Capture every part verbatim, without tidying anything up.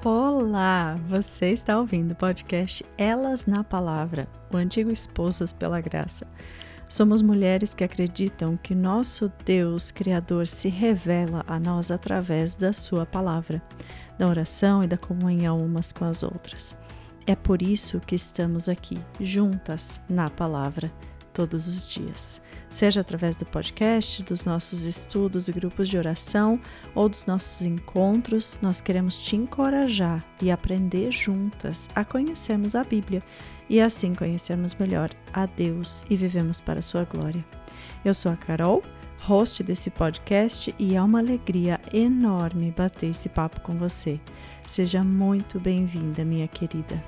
Olá! Você está ouvindo o podcast Elas na Palavra, o antigo Esposas pela Graça. Somos mulheres que acreditam que nosso Deus Criador se revela a nós através da sua palavra, da oração e da comunhão umas com as outras. É por isso que estamos aqui, juntas na palavra, todos os dias. Seja através do podcast, dos nossos estudos e grupos de oração ou dos nossos encontros, nós queremos te encorajar e aprender juntas a conhecermos a Bíblia e assim conhecermos melhor a Deus e vivemos para a sua glória. Eu sou a Carol, host desse podcast, e é uma alegria enorme bater esse papo com você. Seja muito bem-vinda, minha querida.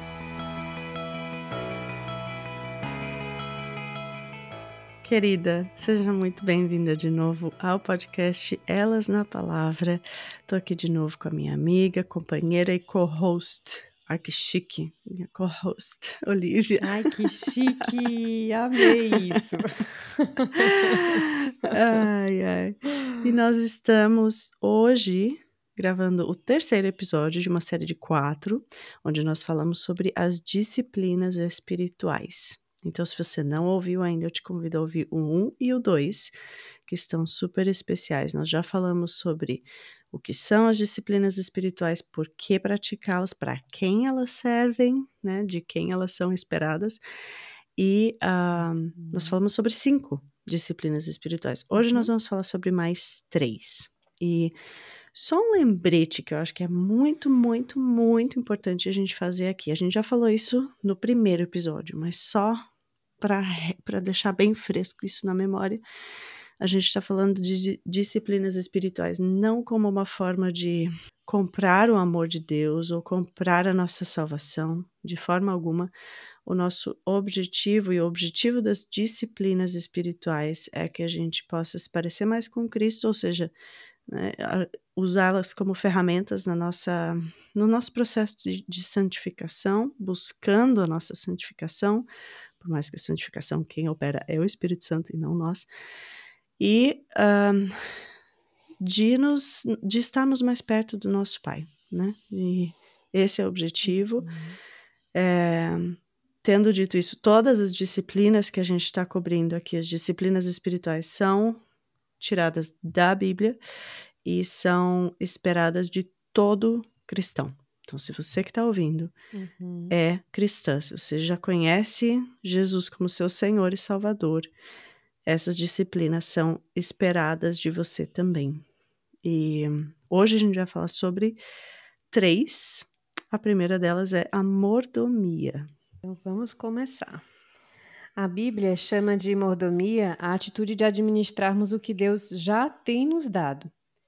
Querida, seja muito bem-vinda de novo ao podcast Elas na Palavra. Tô aqui de novo com a minha amiga, companheira e co-host. Ai, que chique, minha co-host, Olivia. Ai, que chique, amei isso. Ai, ai. E nós estamos hoje gravando o terceiro episódio de uma série de quatro, onde nós falamos sobre as disciplinas espirituais. Então, se você não ouviu ainda, eu te convido a ouvir o um e o dois, que estão super especiais. Nós já falamos sobre o que são as disciplinas espirituais, por que praticá-las, para quem elas servem, né, de quem elas são esperadas. E uh, uhum. nós falamos sobre cinco disciplinas espirituais. Hoje uhum. nós vamos falar sobre mais três. E só um lembrete que eu acho que é muito, muito, muito importante a gente fazer aqui. A gente já falou isso no primeiro episódio, mas só para deixar bem fresco isso na memória, a gente está falando de disciplinas espirituais não como uma forma de comprar o amor de Deus ou comprar a nossa salvação, de forma alguma. O nosso objetivo e o objetivo das disciplinas espirituais é que a gente possa se parecer mais com Cristo, ou seja, né, usá-las como ferramentas na nossa, no nosso processo de, de santificação, buscando a nossa santificação, por mais que a santificação, quem opera é o Espírito Santo e não nós, e um, de, nos, de estarmos mais perto do nosso Pai, né? E esse é o objetivo. Uhum. É, tendo dito isso, todas as disciplinas que a gente está cobrindo aqui, as disciplinas espirituais, são tiradas da Bíblia e são esperadas de todo cristão. Então, se você que está ouvindo uhum. é cristã, se você já conhece Jesus como seu Senhor e Salvador, essas disciplinas são esperadas de você também. E hoje a gente vai falar sobre três. A primeira delas é a mordomia. Então, vamos começar. A Bíblia chama de mordomia a atitude de administrarmos o que Deus já tem nos dado.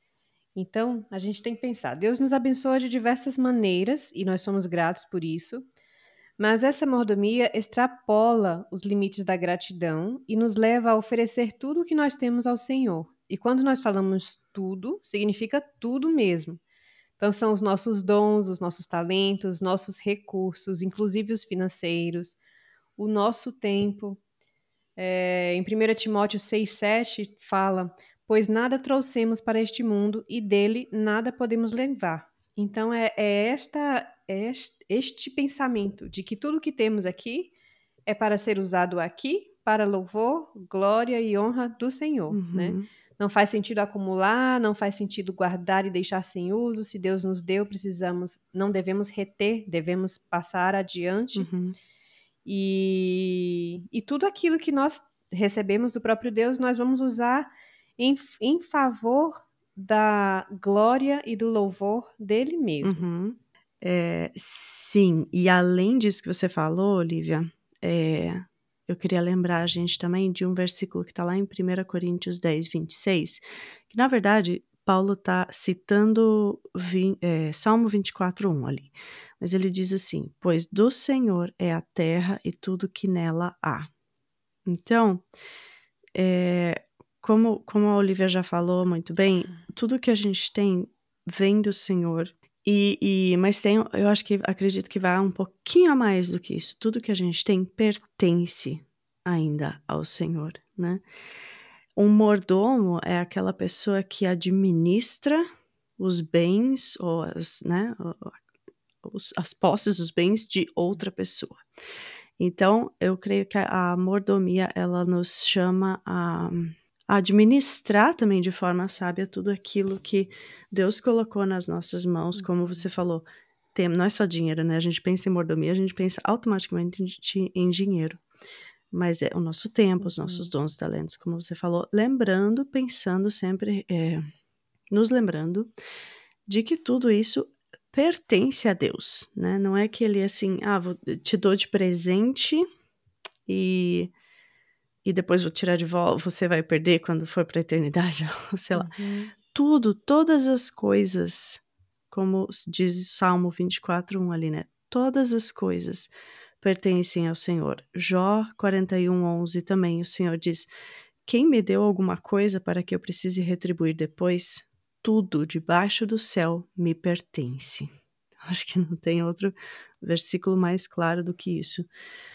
Então, a gente tem que pensar, Deus nos abençoa de diversas maneiras e nós somos gratos por isso, mas essa mordomia extrapola os limites da gratidão e nos leva a oferecer tudo o que nós temos ao Senhor. E quando nós falamos tudo, significa tudo mesmo. Então, são os nossos dons, os nossos talentos, nossos recursos, inclusive os financeiros, o nosso tempo. É, em primeira Timóteo seis, sete fala: pois nada trouxemos para este mundo e dele nada podemos levar. Então, é, é, esta, é este, este pensamento de que tudo que temos aqui é para ser usado aqui para louvor, glória e honra do Senhor, uhum. né? Não faz sentido acumular, não faz sentido guardar e deixar sem uso. Se Deus nos deu, precisamos, não devemos reter, devemos passar adiante. Uhum. E, e tudo aquilo que nós recebemos do próprio Deus, nós vamos usar em, em favor da glória e do louvor dele mesmo. Uhum. É, sim, e além disso que você falou, Olivia, é, eu queria lembrar a gente também de um versículo que está lá em primeira Coríntios dez, vinte e seis, que na verdade Paulo está citando é, Salmo vinte e quatro, um ali, mas ele diz assim: pois do Senhor é a terra e tudo que nela há. Então, é, como, como a Olivia já falou muito bem, tudo que a gente tem vem do Senhor. E, e, mas tem, eu acho que acredito que vai um pouquinho a mais do que isso. Tudo que a gente tem pertence ainda ao Senhor, né? Um mordomo é aquela pessoa que administra os bens ou as, né, os, as posses, os bens de outra pessoa. Então, eu creio que a, a mordomia, ela nos chama a, a administrar também de forma sábia tudo aquilo que Deus colocou nas nossas mãos, como você falou. Tem, não é só dinheiro, né? A gente pensa em mordomia, a gente pensa automaticamente em, em dinheiro. Mas é o nosso tempo, os nossos dons e talentos, como você falou. Lembrando, pensando sempre, é, nos lembrando de que tudo isso pertence a Deus, né? Não é que ele assim, ah, vou, te dou de presente e, e depois vou tirar de volta, você vai perder quando for para a eternidade, sei lá. Uhum. Tudo, todas as coisas, como diz Salmo vinte e quatro, um ali, né? Todas as coisas pertencem ao Senhor. Jó quarenta e um, onze também, o Senhor diz, quem me deu alguma coisa para que eu precise retribuir depois? Tudo debaixo do céu me pertence. Acho que não tem outro versículo mais claro do que isso.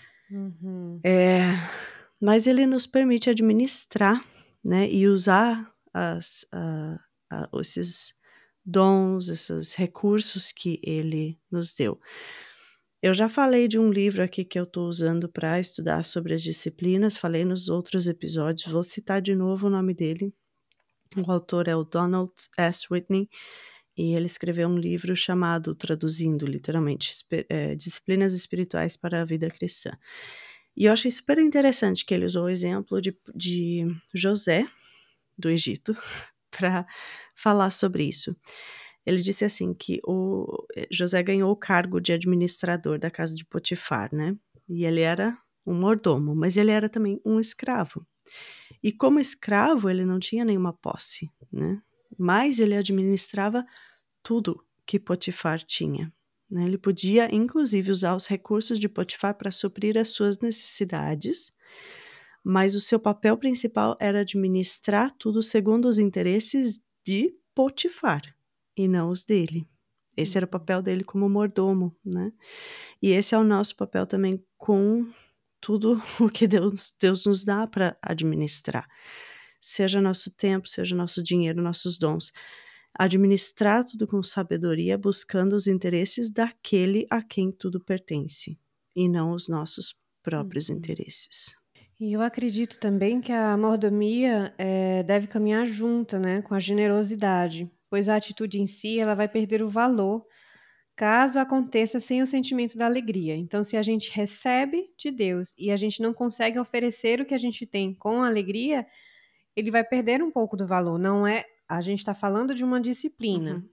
Uhum. É, mas ele nos permite administrar, né, e usar as, uh, uh, esses dons, esses recursos que ele nos deu. Eu já falei de um livro aqui que eu estou usando para estudar sobre as disciplinas, falei nos outros episódios, vou citar de novo o nome dele. O autor é o Donald S. Whitney, e ele escreveu um livro chamado, traduzindo literalmente, é, Disciplinas Espirituais para a Vida Cristã. E eu achei super interessante que ele usou o exemplo de, de José, do Egito, para falar sobre isso. Ele disse assim que o José ganhou o cargo de administrador da casa de Potifar, né? E ele era um mordomo, mas ele era também um escravo. E como escravo, ele não tinha nenhuma posse, né? Mas ele administrava tudo que Potifar tinha, né? Ele podia, inclusive, usar os recursos de Potifar para suprir as suas necessidades, mas o seu papel principal era administrar tudo segundo os interesses de Potifar e não os dele. Esse era o papel dele como mordomo, né? E esse é o nosso papel também com tudo o que Deus, Deus nos dá para administrar. Seja nosso tempo, seja nosso dinheiro, nossos dons. Administrar tudo com sabedoria, buscando os interesses daquele a quem tudo pertence, e não os nossos próprios uhum. interesses. E eu acredito também que a mordomia é, deve caminhar junta, né, com a generosidade, pois a atitude em si ela vai perder o valor caso aconteça sem o sentimento da alegria. Então, se a gente recebe de Deus e a gente não consegue oferecer o que a gente tem com alegria, ele vai perder um pouco do valor. Não é, a gente está falando de uma disciplina, uhum.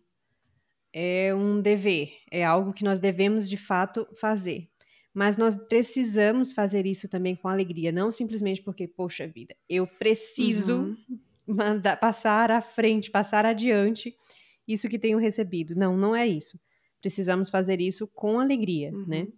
é um dever, é algo que nós devemos de fato fazer. Mas nós precisamos fazer isso também com alegria, não simplesmente porque, poxa vida, eu preciso uhum. mandar, passar à frente, passar adiante isso que tenho recebido. Não, não é isso. Precisamos fazer isso com alegria, uhum. né?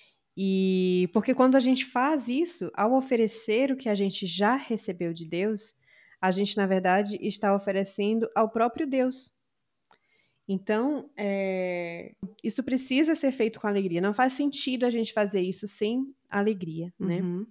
E porque quando a gente faz isso, ao oferecer o que a gente já recebeu de Deus, a gente, na verdade, está oferecendo ao próprio Deus. Então, é, isso precisa ser feito com alegria. Não faz sentido a gente fazer isso sem alegria, né? Uhum.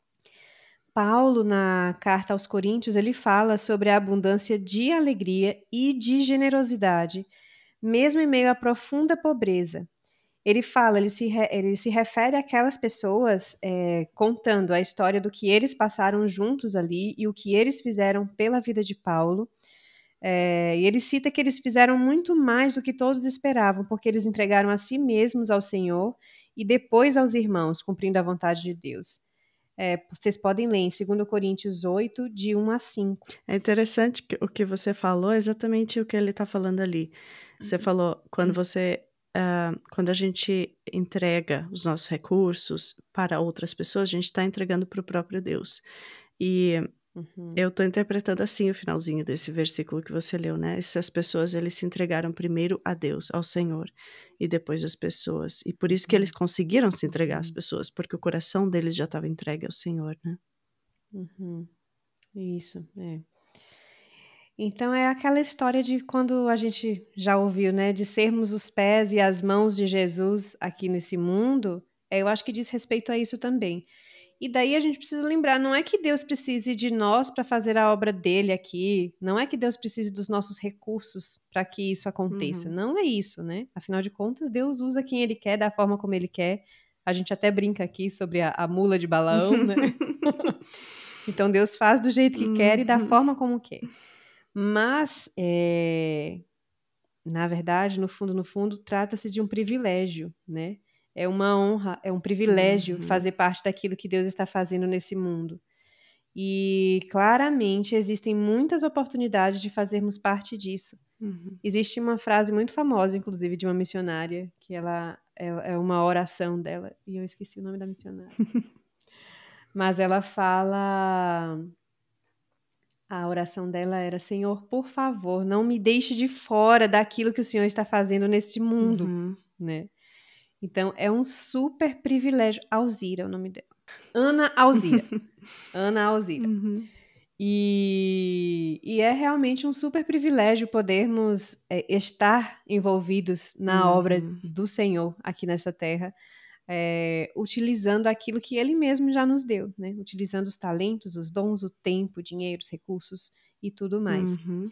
Paulo, na carta aos Coríntios, ele fala sobre a abundância de alegria e de generosidade, mesmo em meio à profunda pobreza. Ele fala, ele se, re, ele se refere àquelas pessoas é, contando a história do que eles passaram juntos ali e o que eles fizeram pela vida de Paulo. É, e ele cita que eles fizeram muito mais do que todos esperavam, porque eles entregaram a si mesmos ao Senhor e depois aos irmãos, cumprindo a vontade de Deus. É, vocês podem ler em dois Coríntios oito, de um a cinco. É interessante que o que você falou, é exatamente o que ele está falando ali. Você falou, quando você, uh, quando a gente entrega os nossos recursos para outras pessoas, a gente está entregando para o próprio Deus. E uhum. eu estou interpretando assim o finalzinho desse versículo que você leu, né? Essas pessoas, eles se entregaram primeiro a Deus, ao Senhor, e depois às pessoas. E por isso que eles conseguiram se entregar às pessoas, porque o coração deles já estava entregue ao Senhor, né? Uhum. Isso, é. Então é aquela história de quando a gente já ouviu, né? De sermos os pés e as mãos de Jesus aqui nesse mundo, é, eu acho que diz respeito a isso também. E daí a gente precisa lembrar, não é que Deus precise de nós para fazer a obra dele aqui, não é que Deus precise dos nossos recursos para que isso aconteça, Uhum. não é isso, né? Afinal de contas, Deus usa quem ele quer, da forma como ele quer. A gente até brinca aqui sobre a, a mula de Balaão, né? Então Deus faz do jeito que quer e da Uhum. forma como quer. Mas, é, na verdade, no fundo, no fundo, trata-se de um privilégio, né? É uma honra, é um privilégio Uhum. fazer parte daquilo que Deus está fazendo nesse mundo. E claramente existem muitas oportunidades de fazermos parte disso. Uhum. Existe uma frase muito famosa, inclusive, de uma missionária, que ela é, é uma oração dela, e eu esqueci o nome da missionária. Mas ela fala. A oração dela era: Senhor, por favor, não me deixe de fora daquilo que o Senhor está fazendo neste mundo, Uhum. né? Então, é um super privilégio. Alzira é o nome dela. Ana Alzira. Ana Alzira. Uhum. E, e é realmente um super privilégio podermos é, estar envolvidos na obra Uhum. do Senhor aqui nessa terra, é, utilizando aquilo que Ele mesmo já nos deu, né? Utilizando os talentos, os dons, o tempo, o dinheiro, os recursos e tudo mais. Uhum.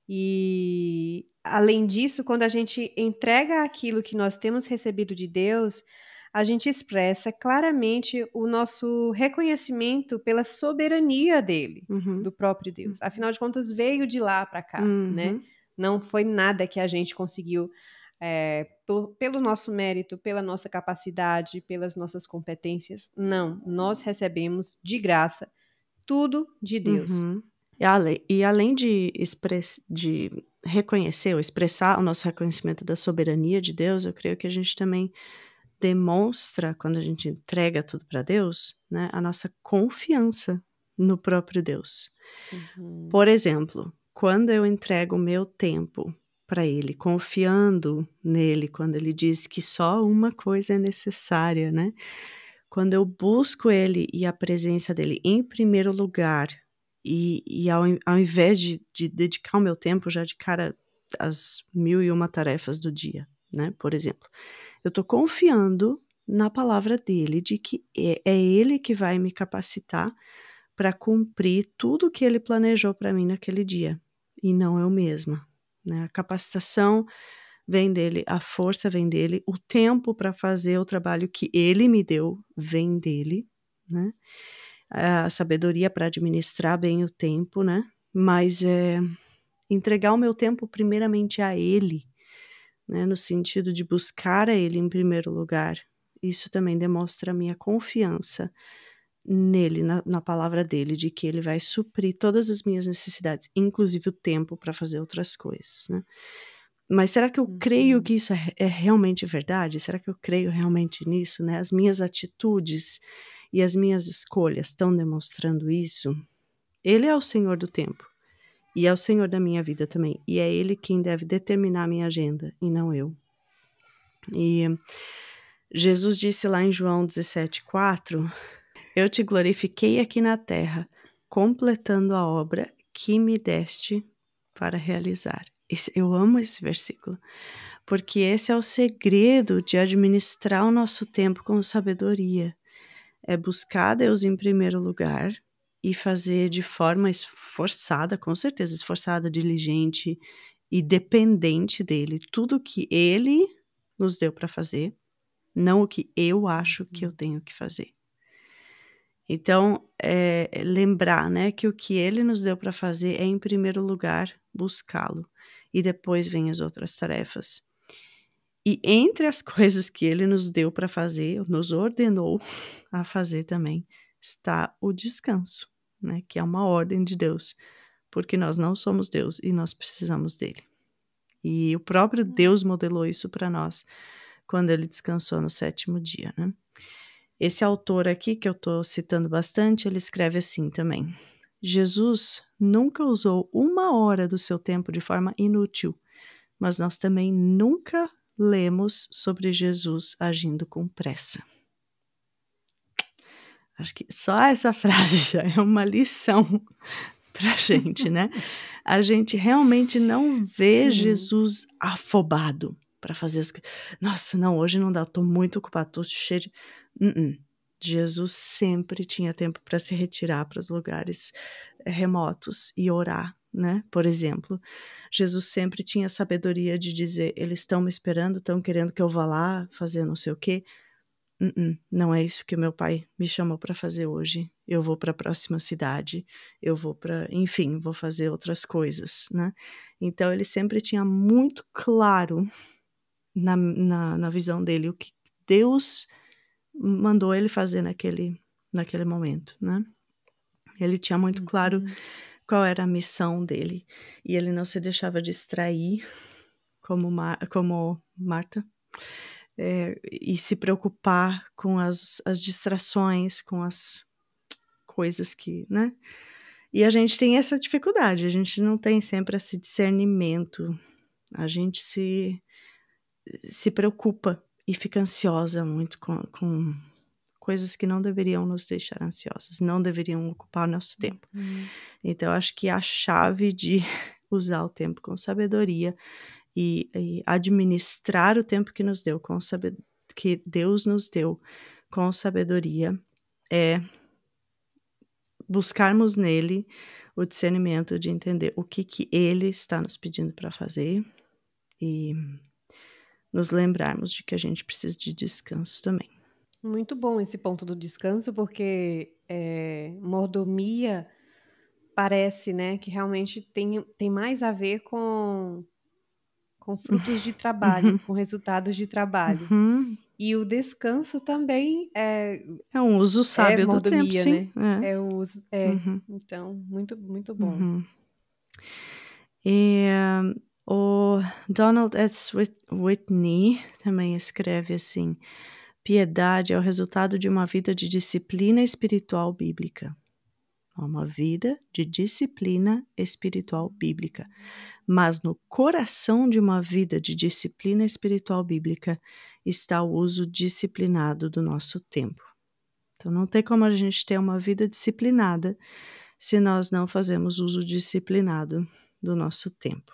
E, além disso, quando a gente entrega aquilo que nós temos recebido de Deus, a gente expressa claramente o nosso reconhecimento pela soberania dele, Uhum. do próprio Deus. Afinal de contas, veio de lá para cá, né? Uhum. Não foi nada que a gente conseguiu é, pelo, pelo nosso mérito, pela nossa capacidade, pelas nossas competências. Não, nós recebemos de graça tudo de Deus. Uhum. E ale- E além de, express... de reconhecer ou expressar o nosso reconhecimento da soberania de Deus, eu creio que a gente também demonstra, quando a gente entrega tudo para Deus, né, a nossa confiança no próprio Deus. Uhum. Por exemplo, quando eu entrego o meu tempo para Ele, confiando nele, quando Ele diz que só uma coisa é necessária, né? Quando eu busco Ele e a presença dele em primeiro lugar, e, e ao, ao invés de, de dedicar o meu tempo já de cara às mil e uma tarefas do dia, né? Por exemplo, eu estou confiando na palavra dele, de que é, é ele que vai me capacitar para cumprir tudo o que ele planejou para mim naquele dia, e não eu mesma, né? A capacitação vem dele, a força vem dele, o tempo para fazer o trabalho que ele me deu vem dele, né? A sabedoria para administrar bem o tempo, né? Mas é entregar o meu tempo primeiramente a ele, né? No sentido de buscar a ele em primeiro lugar. Isso também demonstra a minha confiança nele, na, na palavra dele, de que ele vai suprir todas as minhas necessidades, inclusive o tempo para fazer outras coisas, né? Mas será que eu creio Uhum. que isso é, é realmente verdade? Será que eu creio realmente nisso, né? As minhas atitudes e as minhas escolhas estão demonstrando isso? Ele é o Senhor do tempo e é o Senhor da minha vida também. E é Ele quem deve determinar a minha agenda e não eu. E Jesus disse lá em João dezessete, quatro: eu te glorifiquei aqui na terra, completando a obra que me deste para realizar. Esse, eu amo esse versículo, porque esse é o segredo de administrar o nosso tempo com sabedoria. É buscar Deus em primeiro lugar e fazer de forma esforçada, com certeza esforçada, diligente e dependente dele, tudo que ele nos deu para fazer, não o que eu acho que eu tenho que fazer. Então, é, lembrar, né, que o que ele nos deu para fazer é, em primeiro lugar, buscá-lo. E depois vêm as outras tarefas. E entre as coisas que ele nos deu para fazer, nos ordenou a fazer também, está o descanso, né, que é uma ordem de Deus. Porque nós não somos Deus e nós precisamos dele. E o próprio Deus modelou isso para nós quando ele descansou no sétimo dia, né? Esse autor aqui, que eu estou citando bastante, ele escreve assim também: Jesus nunca usou uma hora do seu tempo de forma inútil, mas nós também nunca lemos sobre Jesus agindo com pressa. Acho que só essa frase já é uma lição pra gente, né? A gente realmente não vê Sim. Jesus afobado para fazer as coisas. Nossa, não, hoje não dá, tô muito ocupado, tô cheio de... Uh-uh. Jesus sempre tinha tempo para se retirar para os lugares remotos e orar, né? Por exemplo, Jesus sempre tinha sabedoria de dizer: eles estão me esperando, estão querendo que eu vá lá fazer não sei o quê. Uh-uh, não é isso que meu pai me chamou para fazer hoje. Eu vou para a próxima cidade, eu vou para, enfim, vou fazer outras coisas, né? Então ele sempre tinha muito claro na, na, na visão dele o que Deus mandou ele fazer naquele, naquele momento, né? Ele tinha muito claro Uhum. qual era a missão dele e ele não se deixava distrair como, Mar, como Marta. É, e se preocupar com as, as distrações, com as coisas que, né? E a gente tem essa dificuldade, a gente não tem sempre esse discernimento, a gente se, se preocupa e fica ansiosa muito com, com coisas que não deveriam nos deixar ansiosas, não deveriam ocupar o nosso tempo. Uhum. Então, acho que a chave de usar o tempo com sabedoria e, e administrar o tempo que nos deu com sabedoria, que Deus nos deu com sabedoria, é buscarmos nele o discernimento de entender o que, que ele está nos pedindo para fazer e nos lembrarmos de que a gente precisa de descanso também. Muito bom esse ponto do descanso, porque é, mordomia parece, né, que realmente tem, tem mais a ver com, com frutos de trabalho, Uhum. com resultados de trabalho. Uhum. E o descanso também é, É um uso é sábio do tempo, mordomia, sim. né? É. É o uso, é. Uhum. Então, muito, muito bom. Uhum. E um, o Donald S. Whitney também escreve assim: piedade é o resultado de uma vida de disciplina espiritual bíblica. Uma vida de disciplina espiritual bíblica. Mas no coração de uma vida de disciplina espiritual bíblica está o uso disciplinado do nosso tempo. Então não tem como a gente ter uma vida disciplinada se nós não fazemos uso disciplinado do nosso tempo.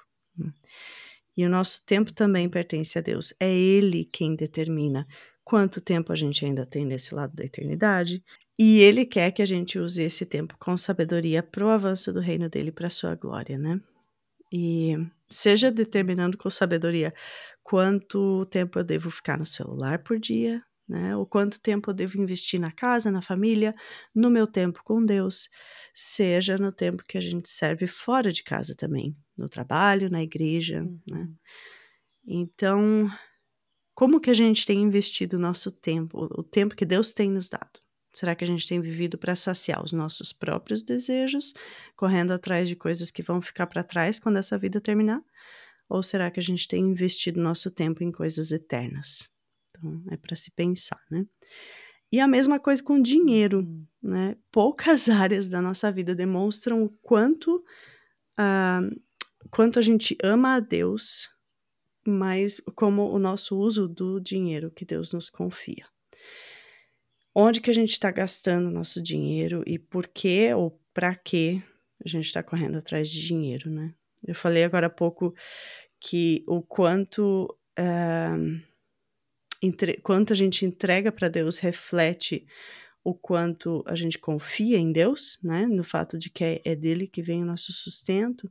E o nosso tempo também pertence a Deus. É Ele quem determina quanto tempo a gente ainda tem nesse lado da eternidade. E Ele quer que a gente use esse tempo com sabedoria para o avanço do reino dele, para a sua glória, né? E seja determinando com sabedoria quanto tempo eu devo ficar no celular por dia, né? Ou quanto tempo eu devo investir na casa, na família, no meu tempo com Deus, seja no tempo que a gente serve fora de casa também, no trabalho, na igreja, Uhum. né? Então, como que a gente tem investido o nosso tempo, o tempo que Deus tem nos dado? Será que a gente tem vivido para saciar os nossos próprios desejos, correndo atrás de coisas que vão ficar para trás quando essa vida terminar? Ou será que a gente tem investido nosso tempo em coisas eternas? Então, é para se pensar, né? E a mesma coisa com dinheiro, Uhum. né? Poucas áreas da nossa vida demonstram o quanto, uh, quanto a gente ama a Deus, mas como o nosso uso do dinheiro que Deus nos confia. Onde que a gente está gastando nosso dinheiro e por que ou para que a gente está correndo atrás de dinheiro, né? Eu falei agora há pouco que o quanto, uh, entre, quanto a gente entrega para Deus reflete o quanto a gente confia em Deus, né? No fato de que é, é dele que vem o nosso sustento.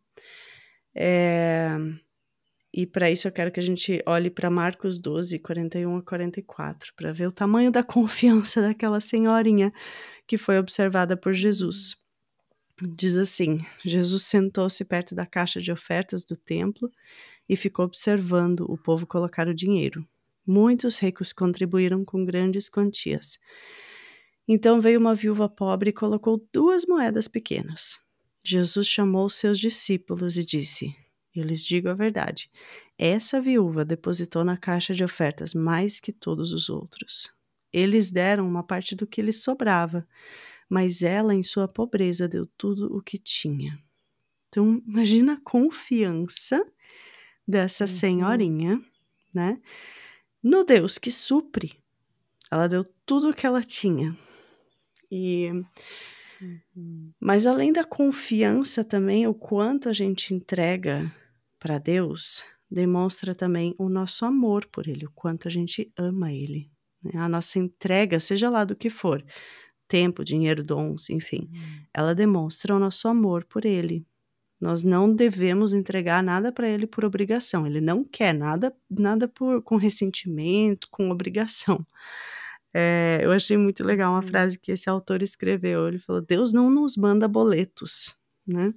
É... E para isso eu quero que a gente olhe para Marcos doze, quarenta e um a quarenta e quatro, para ver o tamanho da confiança daquela senhorinha que foi observada por Jesus. Diz assim: Jesus sentou-se perto da caixa de ofertas do templo e ficou observando o povo colocar o dinheiro. Muitos ricos contribuíram com grandes quantias. Então veio uma viúva pobre e colocou duas moedas pequenas. Jesus chamou seus discípulos e disse: eu lhes digo a verdade, essa viúva depositou na caixa de ofertas mais que todos os outros. Eles deram uma parte do que lhes sobrava, mas ela, em sua pobreza, deu tudo o que tinha. Então, imagina a confiança dessa Uhum. senhorinha, né? No Deus que supre. Ela deu tudo o que ela tinha. E... Uhum. Mas além da confiança também, o quanto a gente entrega para Deus demonstra também o nosso amor por Ele, o quanto a gente ama Ele. né? A nossa entrega, seja lá do que for, tempo, dinheiro, dons, enfim, Hum. ela demonstra o nosso amor por ele. Nós não devemos entregar nada para ele por obrigação. Ele não quer nada, nada por, com ressentimento, com obrigação. É, eu achei muito legal uma Uhum. frase que esse autor escreveu. Ele falou: Deus não nos manda boletos, né?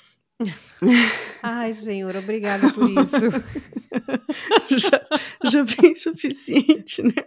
Ai, Senhor, obrigada por isso. já, já bem suficiente, né?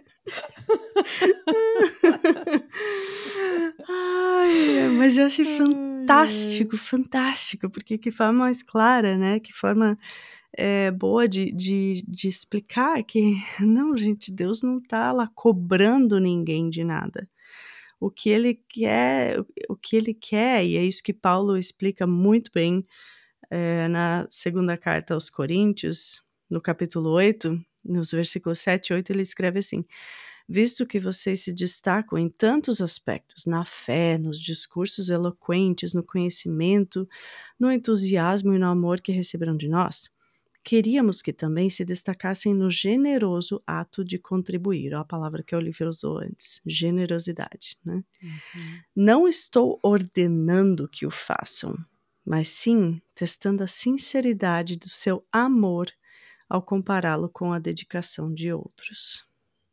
Ai, mas eu achei fantástico, fantástico, porque que forma mais clara, né? Que forma é, boa de, de, de explicar que, não, gente, Deus não tá lá cobrando ninguém de nada. O que ele quer, o que ele quer, e é isso que Paulo explica muito bem é, na segunda carta aos Coríntios, no capítulo oito, nos versículos sete e oito, ele escreve assim: visto que vocês se destacam em tantos aspectos, na fé, nos discursos eloquentes, no conhecimento, no entusiasmo e no amor que receberam de nós, queríamos que também se destacassem no generoso ato de contribuir. Ó, a palavra que a Olivia usou antes, generosidade, né? Uhum. Não estou ordenando que o façam, mas sim testando a sinceridade do seu amor ao compará-lo com a dedicação de outros.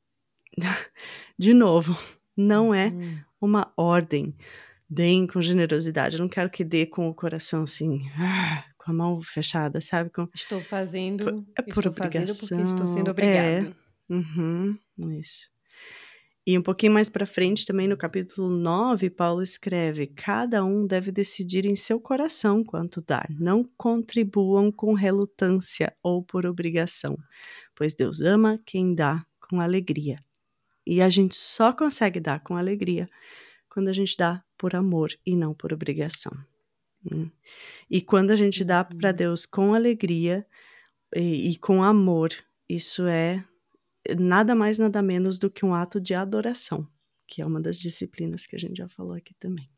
De novo, não é Uhum. uma ordem. Deem com generosidade. Eu não quero que dê com o coração assim, ah, com a mão fechada, sabe? Com, Estou por, fazendo, é por estou fazendo porque estou sendo obrigação. É. obrigado. Uhum, isso. E um pouquinho mais para frente, também no capítulo nove, Paulo escreve: cada um deve decidir em seu coração quanto dar. Não contribuam com relutância ou por obrigação, pois Deus ama quem dá com alegria. E a gente só consegue dar com alegria quando a gente dá por amor e não por obrigação. Né? E quando a gente dá para Deus com alegria e, e com amor, isso é nada mais, nada menos do que um ato de adoração, que é uma das disciplinas que a gente já falou aqui também.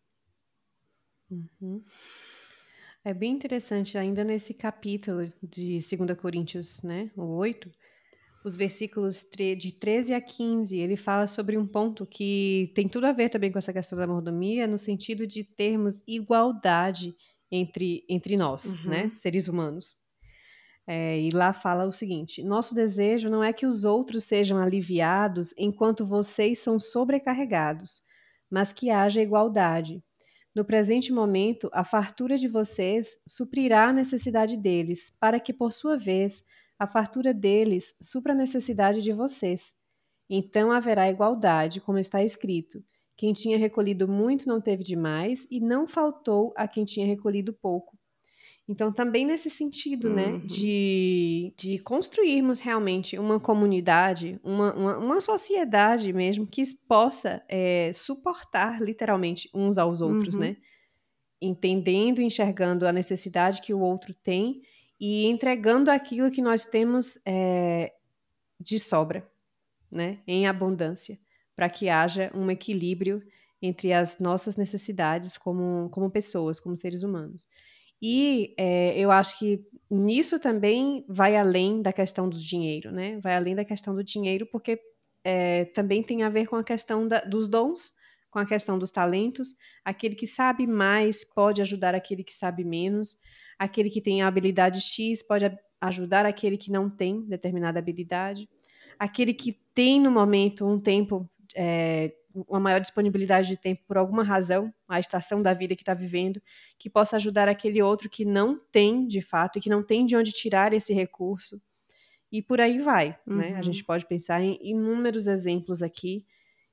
Uhum. É bem interessante, ainda nesse capítulo de segunda Coríntios, né, o oito, os versículos de treze a quinze, ele fala sobre um ponto que tem tudo a ver também com essa questão da mordomia, no sentido de termos igualdade entre, entre nós, Uhum. né, seres humanos. É, e lá fala o seguinte: nosso desejo não é que os outros sejam aliviados enquanto vocês são sobrecarregados, mas que haja igualdade. No presente momento, a fartura de vocês suprirá a necessidade deles, para que, por sua vez, a fartura deles supra a necessidade de vocês. Então haverá igualdade, como está escrito: quem tinha recolhido muito não teve demais, e não faltou a quem tinha recolhido pouco. Então, também nesse sentido, né, Uhum. de, de construirmos realmente uma comunidade, uma, uma, uma sociedade mesmo, que possa é, suportar literalmente uns aos outros, Uhum. né? Entendendo e enxergando a necessidade que o outro tem e entregando aquilo que nós temos é, de sobra, né, em abundância, para que haja um equilíbrio entre as nossas necessidades como, como pessoas, como seres humanos. E é, eu acho que nisso também vai além da questão do dinheiro, né? Vai além da questão do dinheiro, porque é, também tem a ver com a questão da, dos dons, com a questão dos talentos. Aquele que sabe mais pode ajudar aquele que sabe menos. Aquele que tem a habilidade X pode ajudar aquele que não tem determinada habilidade. Aquele que tem no momento um tempo, é, uma maior disponibilidade de tempo por alguma razão, a estação da vida que está vivendo, que possa ajudar aquele outro que não tem de fato e que não tem de onde tirar esse recurso. E por aí vai, Uhum. né? A gente pode pensar em inúmeros exemplos aqui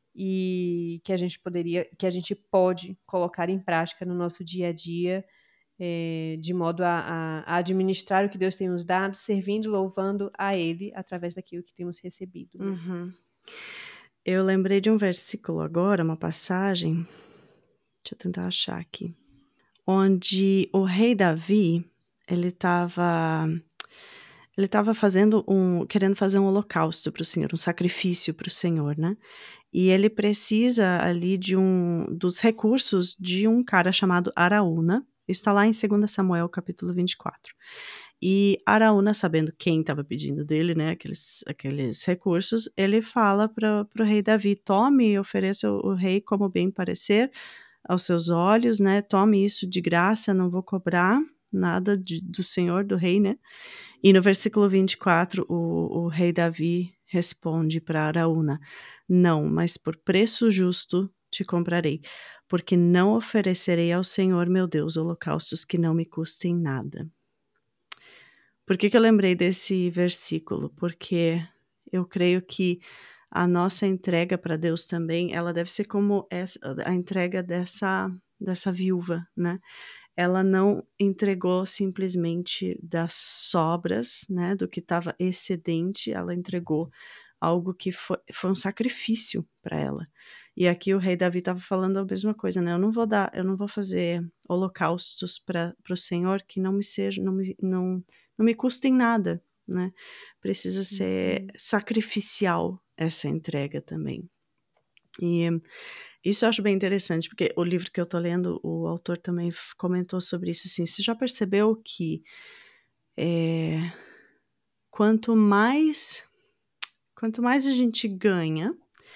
e que a gente poderia, que a gente pode colocar em prática no nosso dia a dia, é, de modo a, a, a administrar o que Deus tem nos dado, servindo, louvando a Ele através daquilo que temos recebido. Né? Uhum. Eu lembrei de um versículo agora, uma passagem, deixa eu tentar achar aqui, onde o rei Davi, ele estava ele estava fazendo um, querendo fazer um holocausto para o Senhor, um sacrifício para o Senhor, né? E ele precisa ali de um dos recursos de um cara chamado Araúna, Isso está lá em dois Samuel, capítulo vinte e quatro. E Araúna, sabendo quem estava pedindo dele, né, aqueles, aqueles recursos, ele fala para o rei Davi, tome e ofereça o, o rei como bem parecer aos seus olhos, né, tome isso de graça, não vou cobrar nada de, do senhor, do rei, né. E no versículo vinte e quatro, o, o rei Davi responde para Araúna, não, mas por preço justo te comprarei, porque não oferecerei ao Senhor meu Deus holocaustos que não me custem nada. Por que que eu lembrei desse versículo? Porque eu creio que a nossa entrega para Deus também, ela deve ser como essa, a entrega dessa, dessa viúva, né? Ela não entregou simplesmente das sobras, né, do que estava excedente, ela entregou algo que foi, foi um sacrifício para ela. E aqui o rei Davi estava falando a mesma coisa, né? Eu não vou dar, eu não vou fazer holocaustos para o Senhor que não me sejam, não me, não, não me custem nada, né? Precisa ser uhum. sacrificial essa entrega também. E isso eu acho bem interessante, porque o livro que eu tô lendo, o autor também comentou sobre isso, assim, você já percebeu que é, quanto mais quanto mais a gente ganha,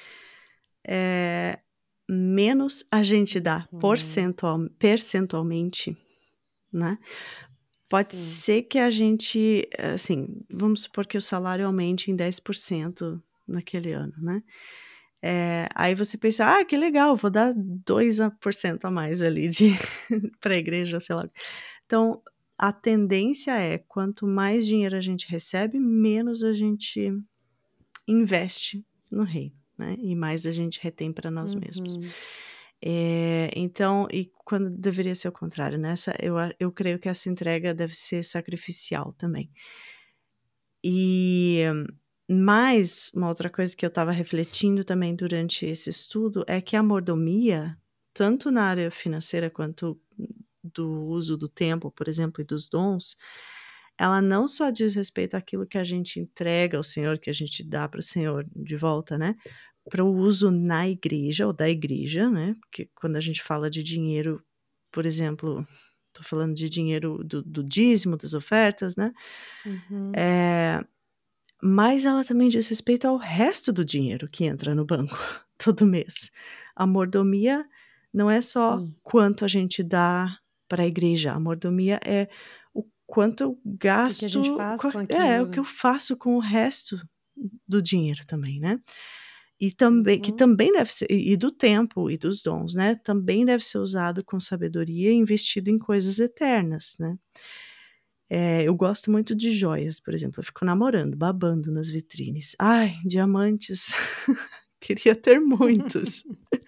é, menos a gente dá uhum. percentual, percentualmente, né? Pode Sim. ser que a gente, assim, vamos supor que o salário aumente em dez por cento naquele ano, né? É, aí você pensa, ah, que legal, vou dar dois por cento a mais ali para a igreja, sei lá. Então, a tendência é, quanto mais dinheiro a gente recebe, menos a gente investe no reino, né? E mais a gente retém para nós uhum. mesmos. É, então, e quando deveria ser o contrário, nessa, eu, eu creio que essa entrega deve ser sacrificial também. E... Mas, uma outra coisa que eu estava refletindo também durante esse estudo é que a mordomia, tanto na área financeira quanto do uso do tempo, por exemplo, e dos dons, ela não só diz respeito àquilo que a gente entrega ao Senhor, que a gente dá para o Senhor de volta, né? Para o uso na igreja, ou da igreja, né? Porque quando a gente fala de dinheiro, por exemplo, estou falando de dinheiro do, do dízimo, das ofertas, né? Uhum. É... Mas ela também diz respeito ao resto do dinheiro que entra no banco todo mês. A mordomia não é só Sim. quanto a gente dá para a igreja. A mordomia é o quanto eu gasto. O que a gente faz com aquilo. É, o que eu faço com o resto do dinheiro também, né? E também, uhum. que também deve ser, e do tempo e dos dons, né? Também deve ser usado com sabedoria e investido em coisas eternas, né? É, eu gosto muito de joias, por exemplo. Eu fico namorando, babando nas vitrines. Ai, diamantes. Queria ter muitos.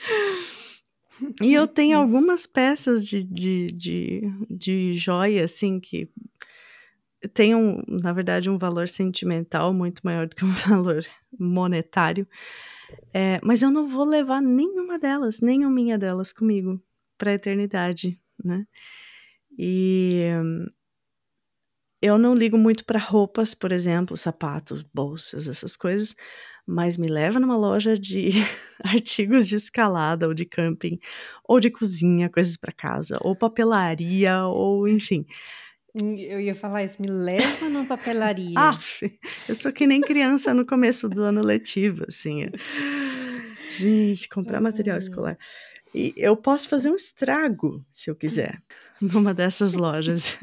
E eu tenho algumas peças de, de, de, de joia, assim, que tem, um, na verdade, um valor sentimental muito maior do que um valor monetário. É, mas eu não vou levar nenhuma delas, nenhuma delas comigo para a eternidade, né? E... eu não ligo muito para roupas, por exemplo, sapatos, bolsas, essas coisas, mas me leva numa loja de artigos de escalada ou de camping, ou de cozinha, coisas para casa, ou papelaria, ou enfim. Eu ia falar isso, me leva numa papelaria. Ah, eu sou que nem criança no começo do ano letivo, assim. Gente, comprar material escolar. E eu posso fazer um estrago, se eu quiser, numa dessas lojas.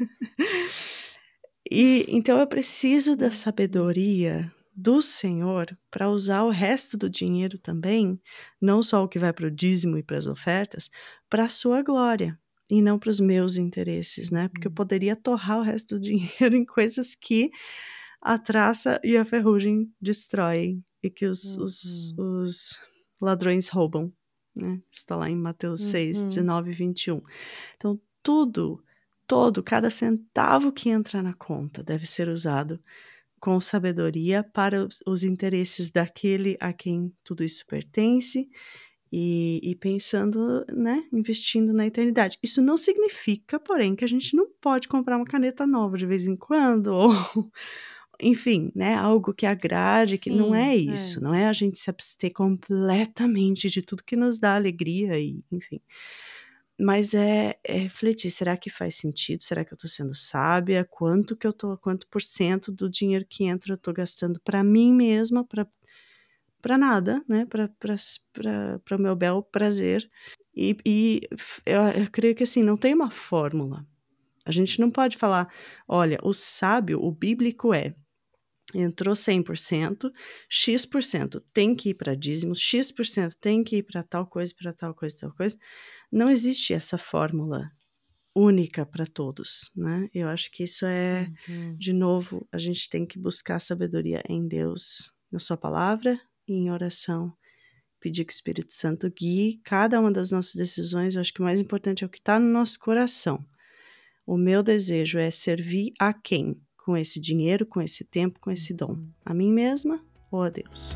E então eu preciso da sabedoria do Senhor para usar o resto do dinheiro também, não só o que vai para o dízimo e para as ofertas, para a sua glória e não para os meus interesses, né? Porque eu poderia torrar o resto do dinheiro em coisas que a traça e a ferrugem destroem e que os, uhum. os, os ladrões roubam, né? Está lá em Mateus uhum. seis, dezenove e vinte e um. Então, tudo... todo, cada centavo que entra na conta deve ser usado com sabedoria para os, os interesses daquele a quem tudo isso pertence e, e pensando, né, investindo na eternidade. Isso não significa, porém, que a gente não pode comprar uma caneta nova de vez em quando, ou, enfim, né, algo que agrade, Sim, que não é isso, é. não é a gente se abster completamente de tudo que nos dá alegria e, enfim. mas é, é refletir, será que faz sentido? Será que eu estou sendo sábia? Quanto que eu tô, quanto por cento do dinheiro que entra eu estou gastando para mim mesma, para para nada, né? Para o meu bel prazer. E, e eu, eu creio que assim, não tem uma fórmula. A gente não pode falar, olha, o sábio, o bíblico é, entrou cem por cento, X% por cento tem que ir para dízimos, X% por cento tem que ir para tal coisa, para tal coisa, tal coisa. Não existe essa fórmula única para todos, né? Eu acho que isso é, Uhum. de novo, a gente tem que buscar sabedoria em Deus, na sua palavra e em oração. Pedir que o Espírito Santo guie cada uma das nossas decisões. Eu acho que o mais importante é o que está no nosso coração. O meu desejo é servir a quem? Com esse dinheiro, com esse tempo, com esse dom? A mim mesma ou a Deus?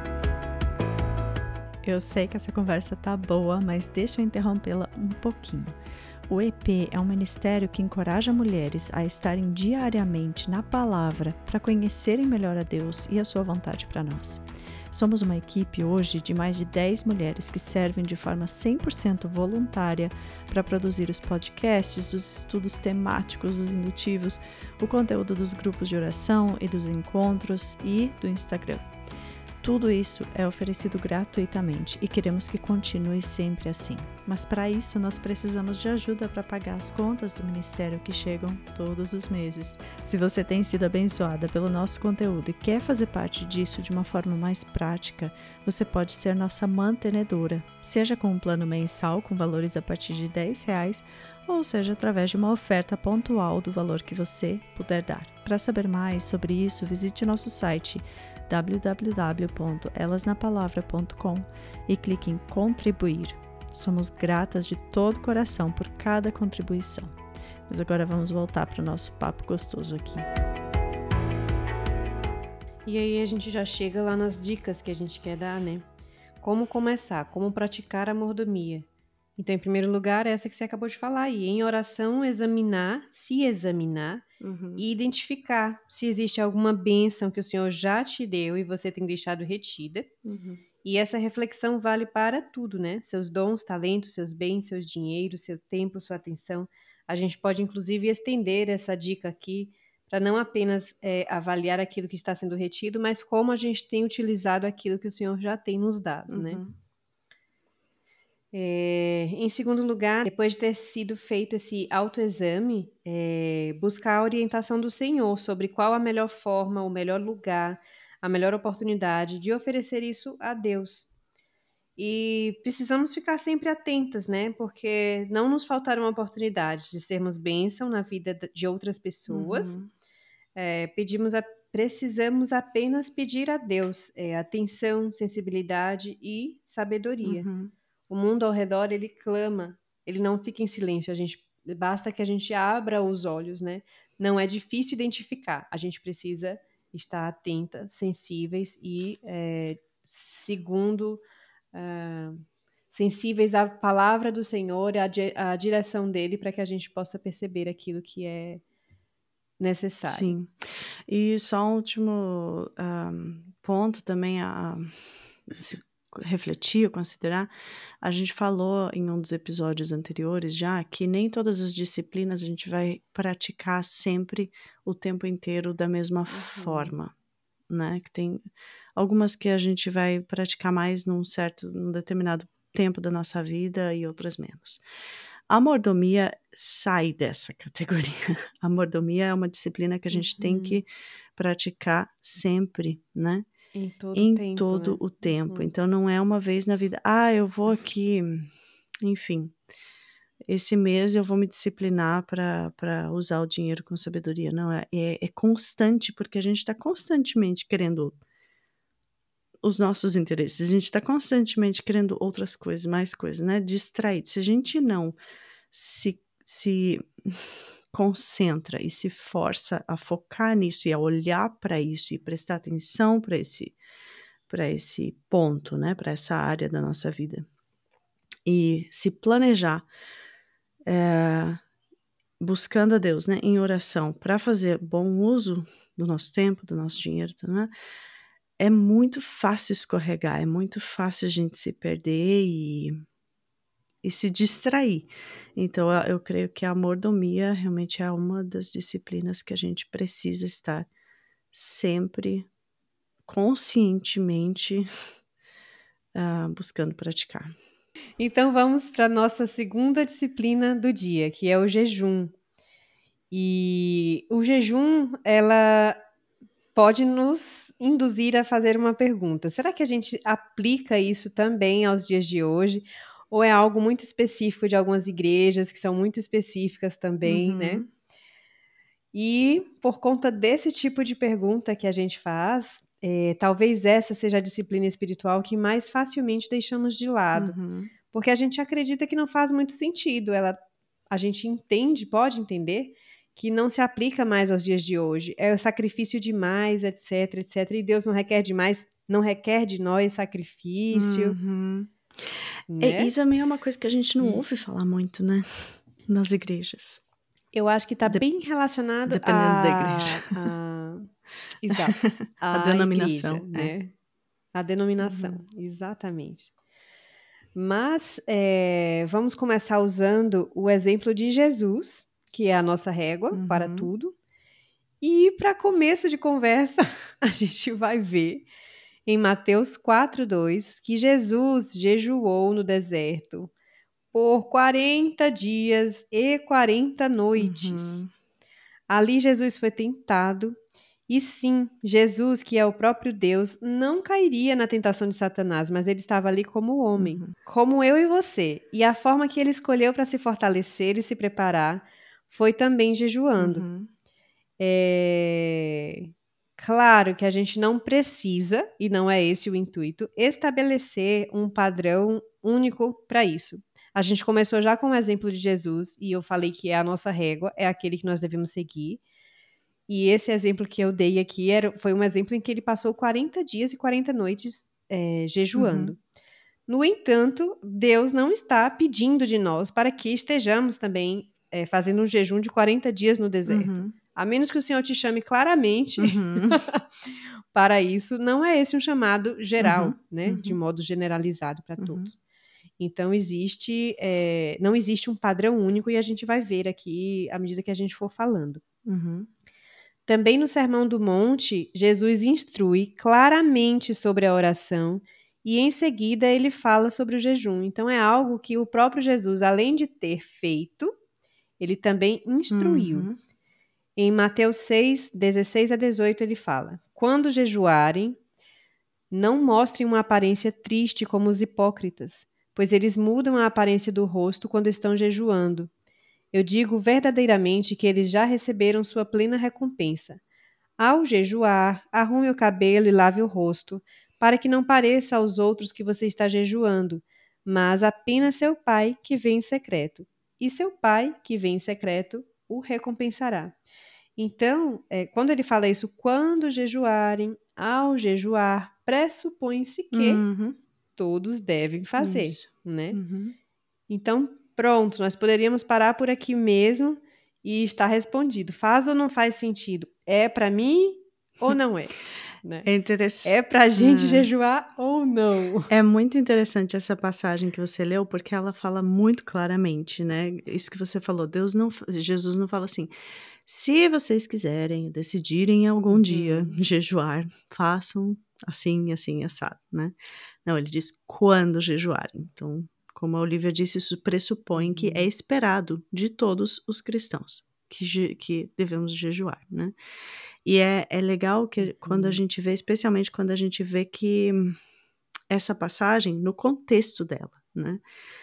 Eu sei que essa conversa tá boa, mas deixa eu interrompê-la um pouquinho. O E P é um ministério que encoraja mulheres a estarem diariamente na palavra para conhecerem melhor a Deus e a sua vontade para nós. Somos uma equipe hoje de mais de dez mulheres que servem de forma cem por cento voluntária para produzir os podcasts, os estudos temáticos, os indutivos, o conteúdo dos grupos de oração e dos encontros e do Instagram. Tudo isso é oferecido gratuitamente e queremos que continue sempre assim. Mas para isso nós precisamos de ajuda para pagar as contas do ministério que chegam todos os meses. Se você tem sido abençoada pelo nosso conteúdo e quer fazer parte disso de uma forma mais prática, você pode ser nossa mantenedora, seja com um plano mensal com valores a partir de dez reais, ou seja através de uma oferta pontual do valor que você puder dar. Para saber mais sobre isso, visite o nosso site w w w ponto elas na palavra ponto com e clique em contribuir. Somos gratas de todo o coração por cada contribuição. Mas agora vamos voltar para o nosso papo gostoso aqui. E aí a gente já chega lá nas dicas que a gente quer dar, né? Como começar, como praticar a mordomia. Então, em primeiro lugar, essa que você acabou de falar, e em oração, examinar, se examinar, Uhum. e identificar se existe alguma bênção que o Senhor já te deu e você tem deixado retida. Uhum. E essa reflexão vale para tudo, né? Seus dons, talentos, seus bens, seus dinheiros, seu tempo, sua atenção. A gente pode, inclusive, estender essa dica aqui para não apenas é, avaliar aquilo que está sendo retido, mas como a gente tem utilizado aquilo que o Senhor já tem nos dado, Uhum. né? É, em segundo lugar, depois de ter sido feito esse autoexame, é, buscar a orientação do Senhor sobre qual a melhor forma, o melhor lugar, a melhor oportunidade de oferecer isso a Deus. E precisamos ficar sempre atentas, né? Porque não nos faltarão oportunidades de sermos bênção na vida de outras pessoas. Uhum. É, pedimos a, precisamos apenas pedir a Deus é, atenção, sensibilidade e sabedoria. Uhum. O mundo ao redor, ele clama, ele não fica em silêncio, a gente, basta que a gente abra os olhos, né? Não é difícil identificar, a gente precisa estar atenta, sensíveis e, é, segundo, uh, sensíveis à palavra do Senhor, à, di- à direção dele, para que a gente possa perceber aquilo que é necessário. Sim. E só um último ah, ponto também a se refletir, considerar. A gente falou em um dos episódios anteriores já que nem todas as disciplinas a gente vai praticar sempre o tempo inteiro da mesma forma, né? Que tem algumas que a gente vai praticar mais num certo, num determinado tempo da nossa vida e outras menos. A mordomia sai dessa categoria. A mordomia é uma disciplina que a gente tem Uhum. que praticar sempre, né? Em todo Em tempo, todo né? o tempo. Uhum. Então não é uma vez na vida, ah, eu vou aqui, enfim, esse mês eu vou me disciplinar para usar o dinheiro com sabedoria. Não, é, é, é constante, porque a gente está constantemente querendo os nossos interesses, a gente está constantemente querendo outras coisas, mais coisas, né? Distraído. Se a gente não se, se concentra e se força a focar nisso e a olhar para isso e prestar atenção para esse, para esse ponto, né? Para essa área da nossa vida e se planejar, é, buscando a Deus, né? Em oração para fazer bom uso do nosso tempo, do nosso dinheiro, né? É muito fácil escorregar, é muito fácil a gente se perder e, e se distrair. Então, eu, eu creio que a mordomia realmente é uma das disciplinas que a gente precisa estar sempre conscientemente uh, buscando praticar. Então vamos para a nossa segunda disciplina do dia, que é o jejum. E o jejum, ela pode nos induzir a fazer uma pergunta. Será que a gente aplica isso também aos dias de hoje? Ou é algo muito específico de algumas igrejas, que são muito específicas também, Uhum. né? E por conta desse tipo de pergunta que a gente faz, é, talvez essa seja a disciplina espiritual que mais facilmente deixamos de lado. Uhum. Porque a gente acredita que não faz muito sentido. Ela, a gente entende, pode entender, que não se aplica mais aos dias de hoje. É o sacrifício demais, etc, etc. E Deus não requer demais, não requer de nós sacrifício. Uhum. Né? E, e também é uma coisa que a gente não ouve falar muito, né? Nas igrejas. Eu acho que está De- bem relacionado dependendo a, da igreja. a- exato, A a denominação, igreja, é. né? A denominação, exatamente. Mas é, vamos começar usando o exemplo de Jesus, que é a nossa régua Uhum. para tudo. E para começo de conversa, a gente vai ver em Mateus quatro, dois, que Jesus jejuou no deserto por quarenta dias e quarenta noites. Uhum. Ali Jesus foi tentado. E sim, Jesus, que é o próprio Deus, não cairia na tentação de Satanás, mas ele estava ali como homem, Uhum. como eu e você. E a forma que ele escolheu para se fortalecer e se preparar foi também jejuando. Uhum. É... Claro que a gente não precisa, e não é esse o intuito, estabelecer um padrão único para isso. A gente começou já com o exemplo de Jesus, e eu falei que é a nossa régua, é aquele que nós devemos seguir. E esse exemplo que eu dei aqui era, foi um exemplo em que ele passou quarenta dias e quarenta noites é, jejuando. Uhum. No entanto, Deus não está pedindo de nós para que estejamos também é, fazendo um jejum de quarenta dias no deserto. Uhum. A menos que o Senhor te chame claramente Uhum. para isso, não é esse um chamado geral, Uhum. né, Uhum. de modo generalizado para Uhum. todos. Então, existe, é, não existe um padrão único e a gente vai ver aqui à medida que a gente for falando. Uhum. Também no Sermão do Monte, Jesus instrui claramente sobre a oração e em seguida ele fala sobre o jejum. Então é algo que o próprio Jesus, além de ter feito, ele também instruiu. Uhum. Em Mateus seis, dezesseis a dezoito, ele fala: quando jejuarem, não mostrem uma aparência triste como os hipócritas, pois eles mudam a aparência do rosto quando estão jejuando. Eu digo verdadeiramente que eles já receberam sua plena recompensa. Ao jejuar, arrume o cabelo e lave o rosto, para que não pareça aos outros que você está jejuando, mas apenas seu pai que vem em secreto. E seu pai que vem em secreto o recompensará. Então, é, quando ele fala isso, quando jejuarem, ao jejuar, pressupõe-se que Uhum. todos devem fazer, Isso. né? Uhum. Então, pronto, nós poderíamos parar por aqui mesmo e está respondido. Faz ou não faz sentido? É para mim ou não é? Né? É interessante. É para a gente É. jejuar ou não? É muito interessante essa passagem que você leu, porque ela fala muito claramente, né? Isso que você falou, Deus não, Jesus não fala assim, se vocês quiserem, decidirem algum Uhum. dia jejuar, façam assim, assim, assado, né? Não, ele diz quando jejuarem. Então, como a Olivia disse, isso pressupõe Uhum. que é esperado de todos os cristãos que, je, que devemos jejuar, né? E é, é legal que Uhum. quando a gente vê, especialmente quando a gente vê que essa passagem no contexto dela, né?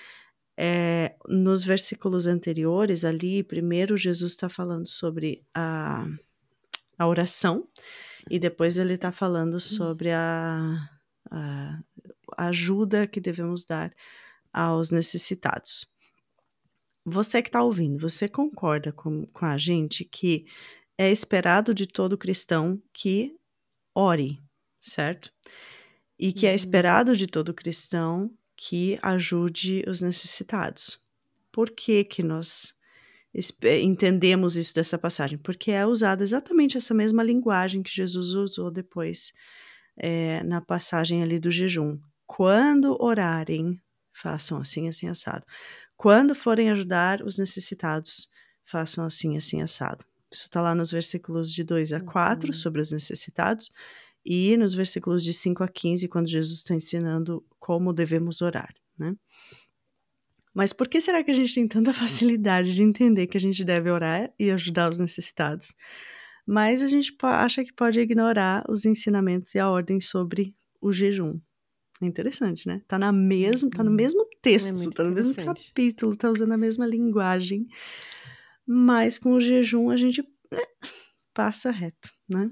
É, nos versículos anteriores ali, primeiro Jesus está falando sobre a, a oração e depois ele está falando sobre a, a, a ajuda que devemos dar aos necessitados. Você que está ouvindo, você concorda com, com a gente que é esperado de todo cristão que ore, certo? E que é esperado de todo cristão que ajude os necessitados. Por que que nós entendemos isso dessa passagem? Porque é usada exatamente essa mesma linguagem que Jesus usou depois é, na passagem ali do jejum. Quando orarem, façam assim, assim, assado. Quando forem ajudar os necessitados, façam assim, assim, assado. Isso está lá nos versículos de dois a quatro, Uhum. sobre os necessitados, e nos versículos de cinco a quinze, quando Jesus está ensinando como devemos orar, né? Mas por que será que a gente tem tanta facilidade de entender que a gente deve orar e ajudar os necessitados? Mas a gente acha que pode ignorar os ensinamentos e a ordem sobre o jejum. É interessante, né? Tá, na mesmo, tá no mesmo texto, É muito tá no mesmo interessante. capítulo, tá usando a mesma linguagem, mas com o jejum a gente né, passa reto, né?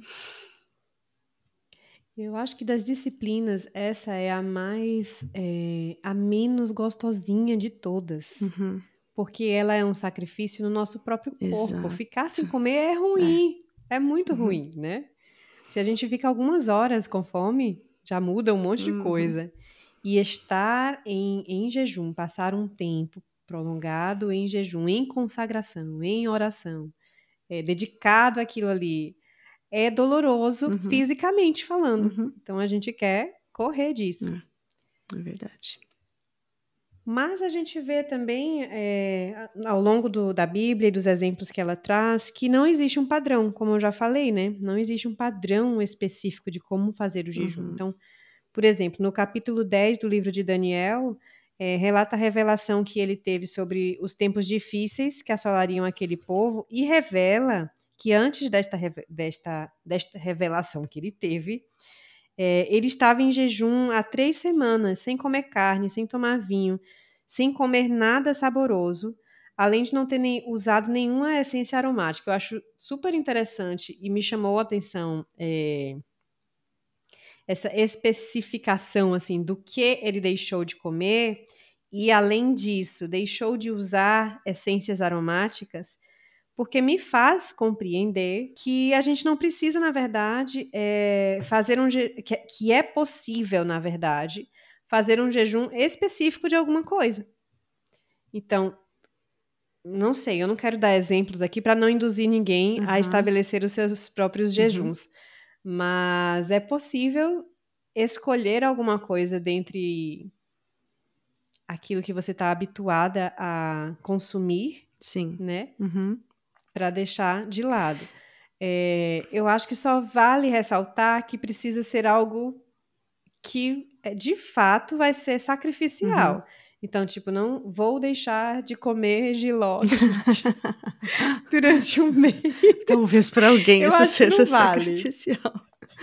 Eu acho que das disciplinas, essa é a mais, é, a menos gostosinha de todas. Uhum, Porque ela é um sacrifício no nosso próprio corpo. exato. Ficar sem comer é ruim. É, muito Uhum. ruim, né? Se a gente fica algumas horas com fome, já muda um monte de Uhum. coisa. E estar em, em jejum, passar um tempo prolongado em jejum, em consagração, em oração, é, dedicado àquilo ali, é doloroso Uhum. fisicamente falando. Uhum. Então a gente quer correr disso. É, é verdade. Mas a gente vê também, é, ao longo do, da Bíblia e dos exemplos que ela traz, que não existe um padrão, como eu já falei, né? Não existe um padrão específico de como fazer o jejum. Uhum. Então, por exemplo, no capítulo dez do livro de Daniel, é, relata a revelação que ele teve sobre os tempos difíceis que assolariam aquele povo e revela que antes desta, desta, desta revelação que ele teve, é, ele estava em jejum há três semanas, sem comer carne, sem tomar vinho, sem comer nada saboroso, além de não ter nem, usado nenhuma essência aromática. Eu acho super interessante e me chamou a atenção é, essa especificação assim do que ele deixou de comer e, além disso, deixou de usar essências aromáticas, porque me faz compreender que a gente não precisa, na verdade, é, fazer um je- que, que é possível, na verdade, fazer um jejum específico de alguma coisa. Então, não sei, eu não quero dar exemplos aqui para não induzir ninguém a Uhum. estabelecer os seus próprios Uhum. jejuns, mas é possível escolher alguma coisa dentre aquilo que você está habituada a consumir, Sim. né? Uhum. Para deixar de lado. É, eu acho que só vale ressaltar que precisa ser algo que, é, de fato, vai ser sacrificial. Uhum. Então, tipo, não vou deixar de comer jiló durante, durante um mês. Talvez para alguém Eu isso acho que seja não vale. sacrificial.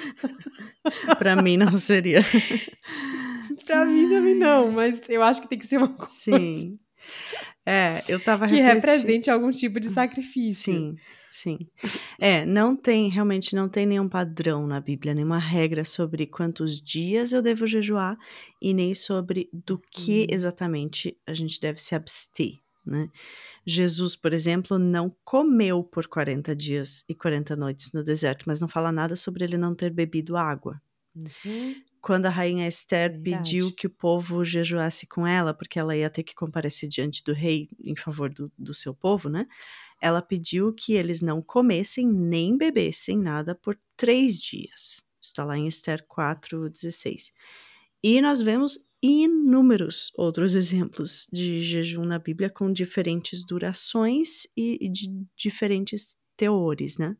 Para mim não seria. Para mim também não, mas eu acho que tem que ser uma coisa Sim. É, eu tava que refletindo. represente algum tipo de sacrifício. Sim, sim. É, não tem, realmente não tem nenhum padrão na Bíblia, nenhuma regra sobre quantos dias eu devo jejuar e nem sobre do que exatamente a gente deve se abster, né? Jesus, por exemplo, não comeu por quarenta dias e quarenta noites no deserto, mas não fala nada sobre ele não ter bebido água. Uhum. Quando a rainha Esther Verdade. pediu que o povo jejuasse com ela, porque ela ia ter que comparecer diante do rei em favor do, do seu povo, né? Ela pediu que eles não comessem nem bebessem nada por três dias. Está lá em Esther quatro, dezesseis. E nós vemos inúmeros outros exemplos de jejum na Bíblia com diferentes durações e, e de diferentes teores, né?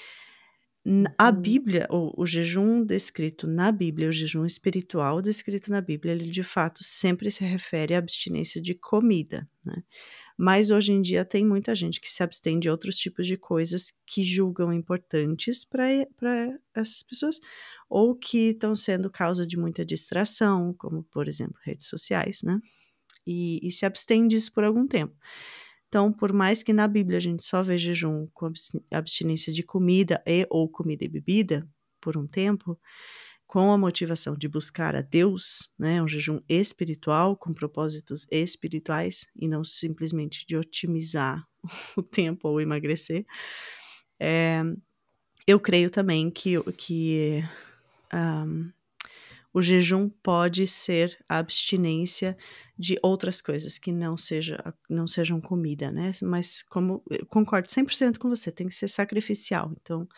A Bíblia, o, o jejum descrito na Bíblia, o jejum espiritual descrito na Bíblia, ele de fato sempre se refere à abstinência de comida, né? Mas hoje em dia tem muita gente que se abstém de outros tipos de coisas que julgam importantes para essas pessoas ou que estão sendo causa de muita distração, como por exemplo redes sociais, né? E, e se abstém disso por algum tempo. Então, por mais que na Bíblia a gente só vê jejum com abstinência de comida e ou comida e bebida por um tempo, com a motivação de buscar a Deus, né, um jejum espiritual com propósitos espirituais e não simplesmente de otimizar o tempo ou emagrecer, é, eu creio também que, que um, o jejum pode ser a abstinência de outras coisas que não, seja, não sejam comida, né? Mas como eu concordo cem por cento com você, tem que ser sacrificial. Então,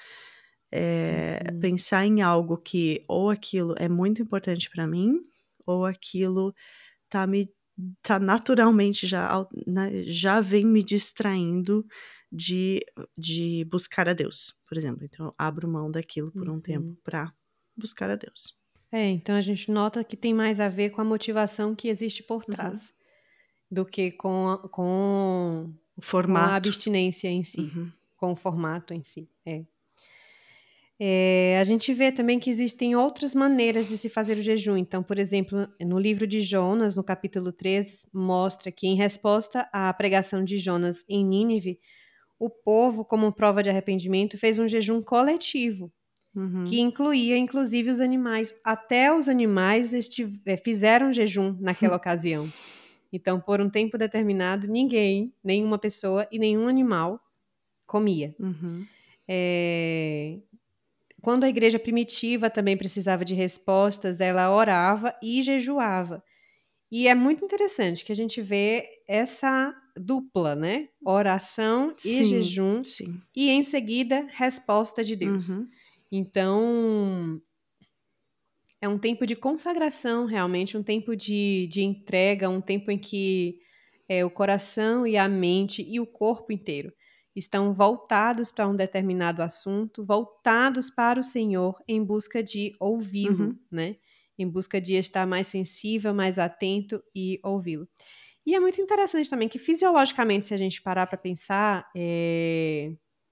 é, uhum. pensar em algo que ou aquilo é muito importante para mim, ou aquilo tá me tá naturalmente já, né, já vem me distraindo de, de buscar a Deus, por exemplo. Então, eu abro mão daquilo por um Uhum. tempo para buscar a Deus. É, então a gente nota que tem mais a ver com a motivação que existe por trás do que com a, com, O com a formato. abstinência em si, Uhum. com o formato em si. É. É, a gente vê também que existem outras maneiras de se fazer o jejum. Então, por exemplo, no livro de Jonas, no capítulo três, mostra que, em resposta à pregação de Jonas em Nínive, o povo, como prova de arrependimento, fez um jejum coletivo, Uhum. que incluía, inclusive, os animais. Até os animais esti- eh, fizeram jejum naquela ocasião. Então, por um tempo determinado, ninguém, nenhuma pessoa e nenhum animal comia. Uhum. É, Quando a igreja primitiva também precisava de respostas, ela orava e jejuava. E é muito interessante que a gente vê essa dupla, né? Oração e Sim, jejum, sim. e em seguida, resposta de Deus. Uhum. Então, é um tempo de consagração, realmente, um tempo de, de entrega, um tempo em que é, o coração e a mente e o corpo inteiro estão voltados para um determinado assunto, voltados para o Senhor em busca de ouvi-lo, Uhum. né? Em busca de estar mais sensível, mais atento e ouvi-lo. E é muito interessante também que, fisiologicamente, se a gente parar para pensar, é,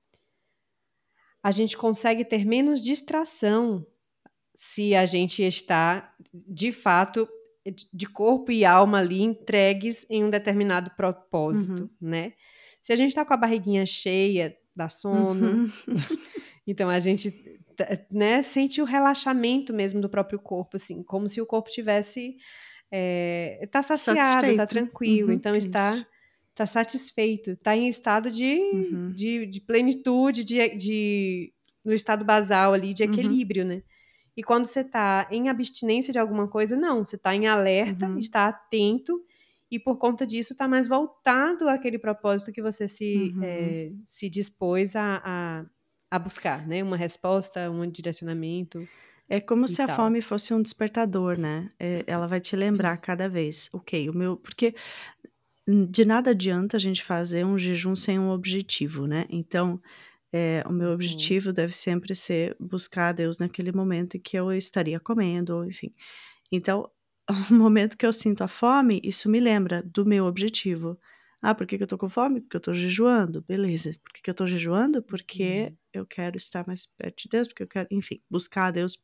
a gente consegue ter menos distração se a gente está, de fato, de corpo e alma ali entregues em um determinado propósito, Uhum. né? Se a gente está com a barriguinha cheia, dá sono, Uhum. então a gente, né, sente o relaxamento mesmo do próprio corpo, assim, como se o corpo tivesse, é, tá saciado, tá Satisfeito. tranquilo, Uhum. então está, Isso. tá satisfeito, está em estado de, Uhum. de, de plenitude, de, de, no estado basal ali, de Uhum. equilíbrio, né? E quando você está em abstinência de alguma coisa, não, você está em alerta, Uhum. está atento, e por conta disso está mais voltado àquele propósito que você se, Uhum. é, se dispôs a, a, a buscar, né? Uma resposta, um direcionamento É como e se a tal. fome fosse um despertador, né? É, ela vai te lembrar cada vez, ok, o meu. Porque de nada adianta a gente fazer um jejum sem um objetivo, né? Então, é, o meu Uhum. objetivo deve sempre ser buscar a Deus naquele momento em que eu estaria comendo, ou enfim. Então, no momento que eu sinto a fome, isso me lembra do meu objetivo. Ah, por que que eu tô com fome? Porque eu tô jejuando. Beleza. Por que que eu tô jejuando? Porque Uhum. eu quero estar mais perto de Deus, porque eu quero, enfim, buscar a Deus.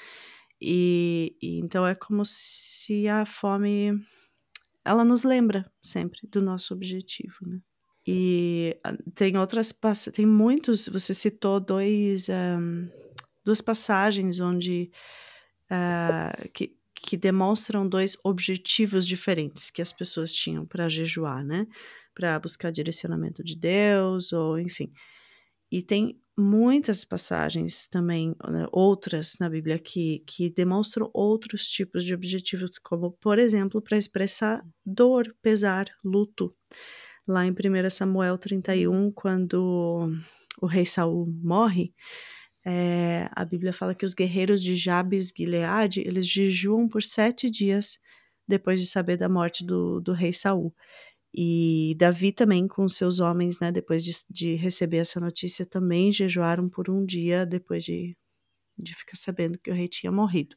E, e então é como se a fome, ela nos lembra sempre do nosso objetivo, né? E ah, tem outras, pass- tem muitos, você citou dois, um, duas passagens onde ah, que, que demonstram dois objetivos diferentes que as pessoas tinham para jejuar, né? Para buscar direcionamento de Deus, ou enfim. E tem muitas passagens também, né, outras na Bíblia, que, que demonstram outros tipos de objetivos, como, por exemplo, para expressar dor, pesar, luto. Lá em primeiro Samuel trinta e um, quando o rei Saul morre, é, a Bíblia fala que os guerreiros de Jabes Gileade, eles jejuam por sete dias depois de saber da morte do, do rei Saul. E Davi também, com seus homens, né, depois de, de receber essa notícia, também jejuaram por um dia depois de, de ficar sabendo que o rei tinha morrido.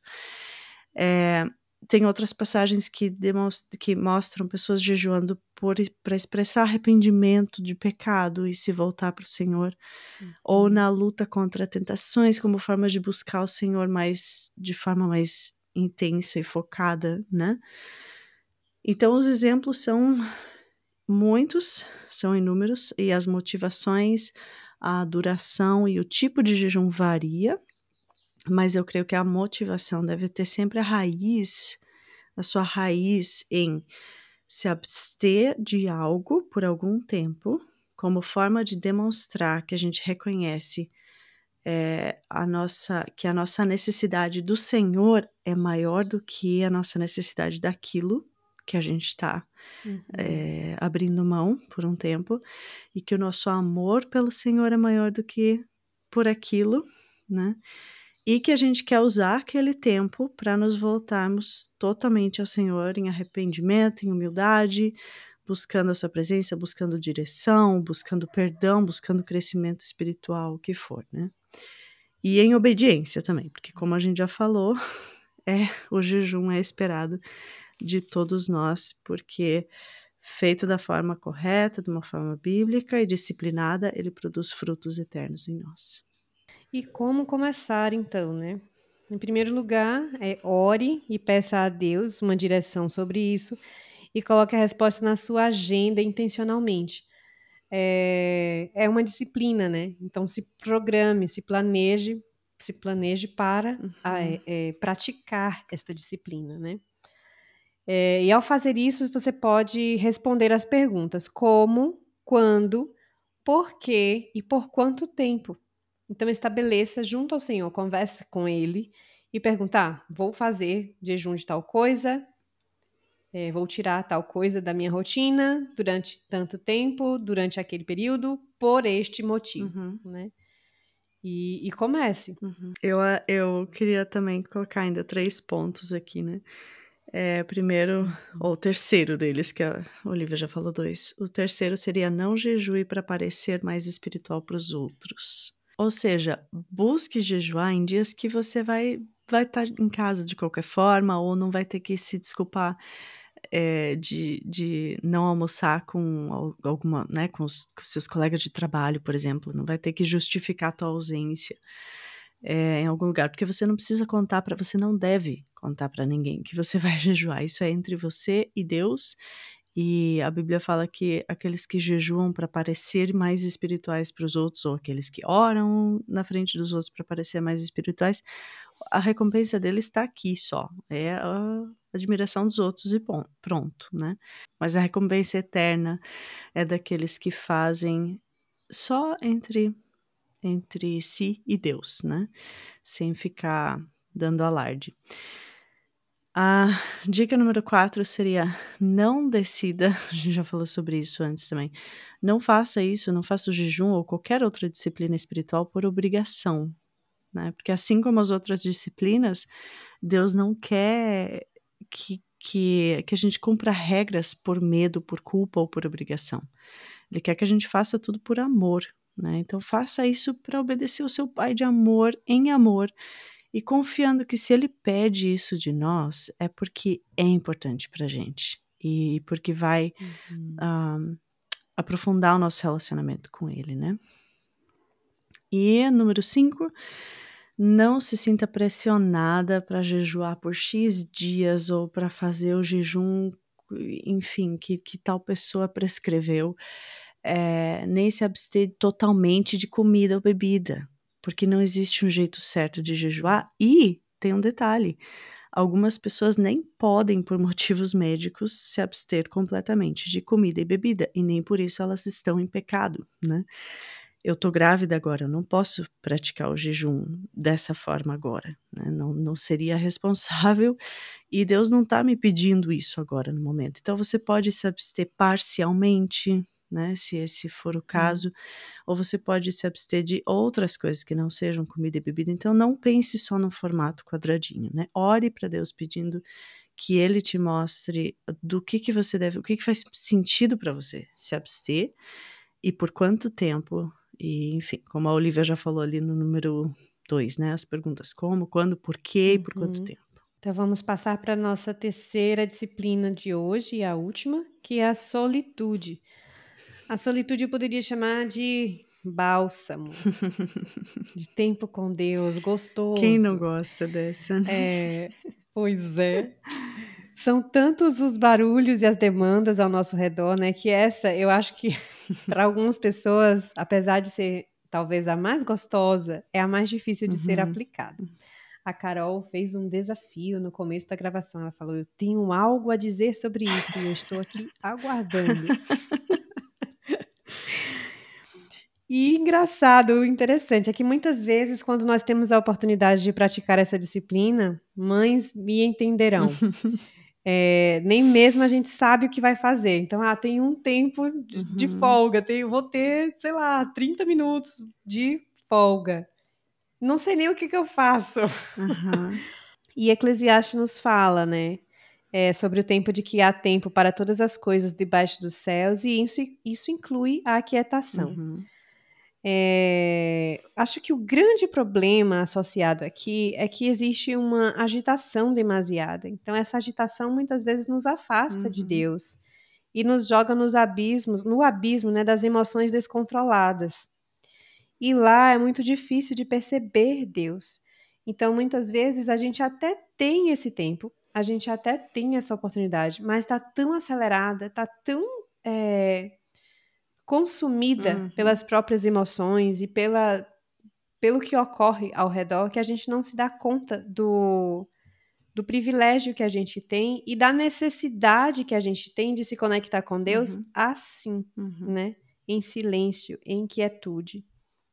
É, tem outras passagens que, demonstram, que mostram pessoas jejuando para expressar arrependimento de pecado e se voltar para o Senhor, Uhum. ou na luta contra tentações como forma de buscar o Senhor mais, de forma mais intensa e focada, né? Então os exemplos são muitos, são inúmeros, e as motivações, a duração e o tipo de jejum varia, mas eu creio que a motivação deve ter sempre a raiz, a sua raiz em se abster de algo por algum tempo, como forma de demonstrar que a gente reconhece é, a nossa, que a nossa necessidade do Senhor é maior do que a nossa necessidade daquilo que a gente está Uhum. é, abrindo mão por um tempo, e que o nosso amor pelo Senhor é maior do que por aquilo, né? e que a gente quer usar aquele tempo para nos voltarmos totalmente ao Senhor em arrependimento, em humildade, buscando a sua presença, buscando direção, buscando perdão, buscando crescimento espiritual, o que for, né? E em obediência também, porque como a gente já falou, é, o jejum é esperado de todos nós, porque feito da forma correta, de uma forma bíblica e disciplinada, ele produz frutos eternos em nós. E como começar, então, né? Em primeiro lugar, é ore e peça a Deus uma direção sobre isso e coloque a resposta na sua agenda intencionalmente. É, é uma disciplina, né? Então, se programe, se planeje, se planeje para Uhum. a, é, é, praticar esta disciplina, né? É, e ao fazer isso, você pode responder as perguntas como, quando, por quê e por quanto tempo. Então, estabeleça junto ao Senhor, converse com Ele e perguntar: ah, vou fazer jejum de tal coisa, é, vou tirar tal coisa da minha rotina durante tanto tempo, durante aquele período, por este motivo, Uhum. né? E, e comece. Uhum. Eu, eu queria também colocar ainda três pontos aqui, né? É, primeiro, uhum. ou o terceiro deles, que a Olivia já falou dois. O terceiro seria não jejue para parecer mais espiritual para os outros. Ou seja, busque jejuar em dias que você vai vai estar em casa de qualquer forma, ou não vai ter que se desculpar é, de, de não almoçar com alguma, né, com os com seus colegas de trabalho, por exemplo. Não vai ter que justificar a tua ausência é, em algum lugar, porque você não precisa contar para, você não deve contar para ninguém que você vai jejuar. Isso é entre você e Deus. E a Bíblia fala que aqueles que jejuam para parecer mais espirituais para os outros, ou aqueles que oram na frente dos outros para parecer mais espirituais, a recompensa deles está aqui só. É a admiração dos outros e pronto, né? Mas a recompensa eterna é daqueles que fazem só entre, entre si e Deus, né? Sem ficar dando alarde. A dica número quatro seria não decida, a gente já falou sobre isso antes também, não faça isso, não faça o jejum ou qualquer outra disciplina espiritual por obrigação, né? Porque assim como as outras disciplinas, Deus não quer que, que, que a gente cumpra regras por medo, por culpa ou por obrigação. Ele quer que a gente faça tudo por amor, né? Então faça isso para obedecer o seu Pai de amor, em amor, e confiando que se Ele pede isso de nós, é porque é importante para a gente. E porque vai Uhum. um, aprofundar o nosso relacionamento com Ele, né? E número cinco, não se sinta pressionada para jejuar por X dias ou para fazer o jejum, enfim, que, que tal pessoa prescreveu. É, nem se abster totalmente de comida ou bebida, porque não existe um jeito certo de jejuar. E tem um detalhe, algumas pessoas nem podem, por motivos médicos, se abster completamente de comida e bebida, e nem por isso elas estão em pecado, né? Eu tô grávida agora, eu não posso praticar o jejum dessa forma agora, né? Não, não seria responsável, e Deus não tá me pedindo isso agora no momento. Então você pode se abster parcialmente, né, se esse for o caso, hum. ou você pode se abster de outras coisas que não sejam comida e bebida. Então não pense só no formato quadradinho, né? Ore para Deus pedindo que Ele te mostre do que que você deve, o que que faz sentido para você se abster e por quanto tempo. E enfim, como a Olivia já falou ali no número dois, né? As perguntas como, quando, por quê e por quanto Uhum. tempo. Então vamos passar para a nossa terceira disciplina de hoje e a última, que é a solitude. A solitude eu poderia chamar de bálsamo, de tempo com Deus, gostoso. Quem não gosta dessa, né? É, pois é. São tantos os barulhos e as demandas ao nosso redor, né? Que essa, eu acho que para algumas pessoas, apesar de ser talvez a mais gostosa, é a mais difícil de uhum. ser aplicada. A Carol fez um desafio no começo da gravação. Ela falou: eu tenho algo a dizer sobre isso e eu estou aqui aguardando. E engraçado, interessante, é que muitas vezes, quando nós temos a oportunidade de praticar essa disciplina, mães me entenderão. É, nem mesmo a gente sabe o que vai fazer. Então, ah, tem um tempo de, uhum. de folga, tem, vou ter, sei lá, trinta minutos de folga. não sei nem o que, que eu faço. Aham. E Eclesiastes nos fala, né? É, sobre o tempo de que há tempo para todas as coisas debaixo dos céus, e isso, isso inclui a aquietação. Uhum. É, acho que o grande problema associado aqui é que existe uma agitação demasiada. Então, essa agitação muitas vezes nos afasta de Uhum. Deus e nos joga nos abismos, no abismo, né, das emoções descontroladas. E lá é muito difícil de perceber Deus. Então, muitas vezes, a gente até tem esse tempo, a gente até tem essa oportunidade, mas está tão acelerada, está tão é, consumida Uhum. pelas próprias emoções e pela, pelo que ocorre ao redor, que a gente não se dá conta do, do privilégio que a gente tem e da necessidade que a gente tem de se conectar com Deus Uhum. assim, Uhum. né? Em silêncio, em quietude.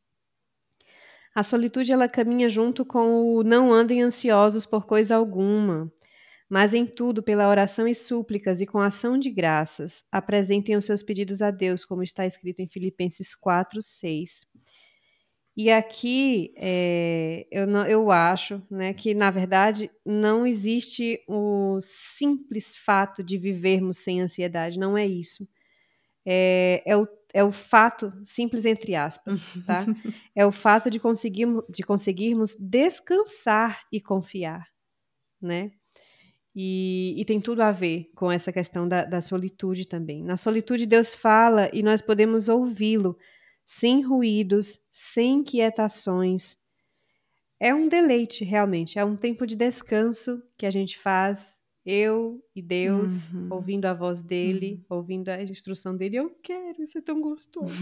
A solitude, ela caminha junto com o não andem ansiosos por coisa alguma, mas em tudo, pela oração e súplicas e com ação de graças, apresentem os seus pedidos a Deus, como está escrito em Filipenses quatro, seis. E aqui é, eu, não, eu acho, né, que, na verdade, não existe o simples fato de vivermos sem ansiedade, não é isso. É, é, o, é o fato, simples entre aspas, tá? É o fato de, conseguirmos, de conseguirmos descansar e confiar, né? E, e tem tudo a ver com essa questão da, da solitude também. Na solitude, Deus fala e nós podemos ouvi-lo, sem ruídos, sem inquietações. É um deleite, realmente. É um tempo de descanso que a gente faz, eu e Deus, Uhum. ouvindo a voz dele, Uhum. ouvindo a instrução dele. Eu quero, isso é tão gostoso.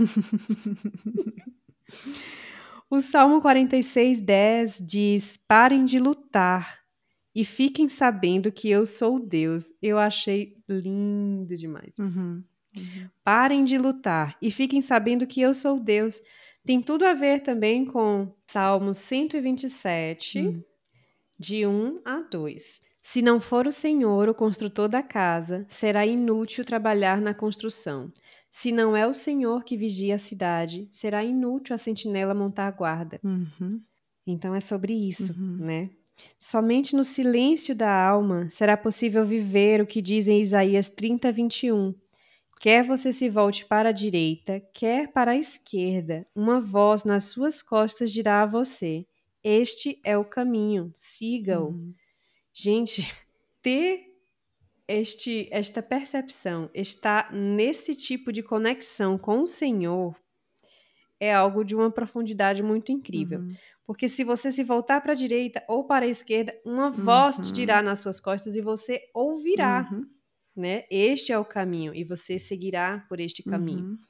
O Salmo quarenta e seis, dez diz: parem de lutar e fiquem sabendo que eu sou Deus. Eu achei lindo demais isso. Uhum. Uhum. Parem de lutar e fiquem sabendo que eu sou Deus. Tem tudo a ver também com Salmo cento e vinte e sete, Hum. de um a dois. Se não for o Senhor o construtor da casa, será inútil trabalhar na construção. Se não é o Senhor que vigia a cidade, será inútil a sentinela montar guarda. Uhum. Então é sobre isso, Uhum. né? Somente no silêncio da alma será possível viver o que diz em Isaías trinta, vinte e um. Quer você se volte para a direita, quer para a esquerda, uma voz nas suas costas dirá a você: este é o caminho, siga-o. Uhum. Gente, ter este, esta percepção, estar nesse tipo de conexão com o Senhor, é algo de uma profundidade muito incrível. Uhum. Porque se você se voltar para a direita ou para a esquerda, uma voz te Uhum. dirá nas suas costas e você ouvirá, Uhum. né? Este é o caminho e você seguirá por este caminho. Uhum.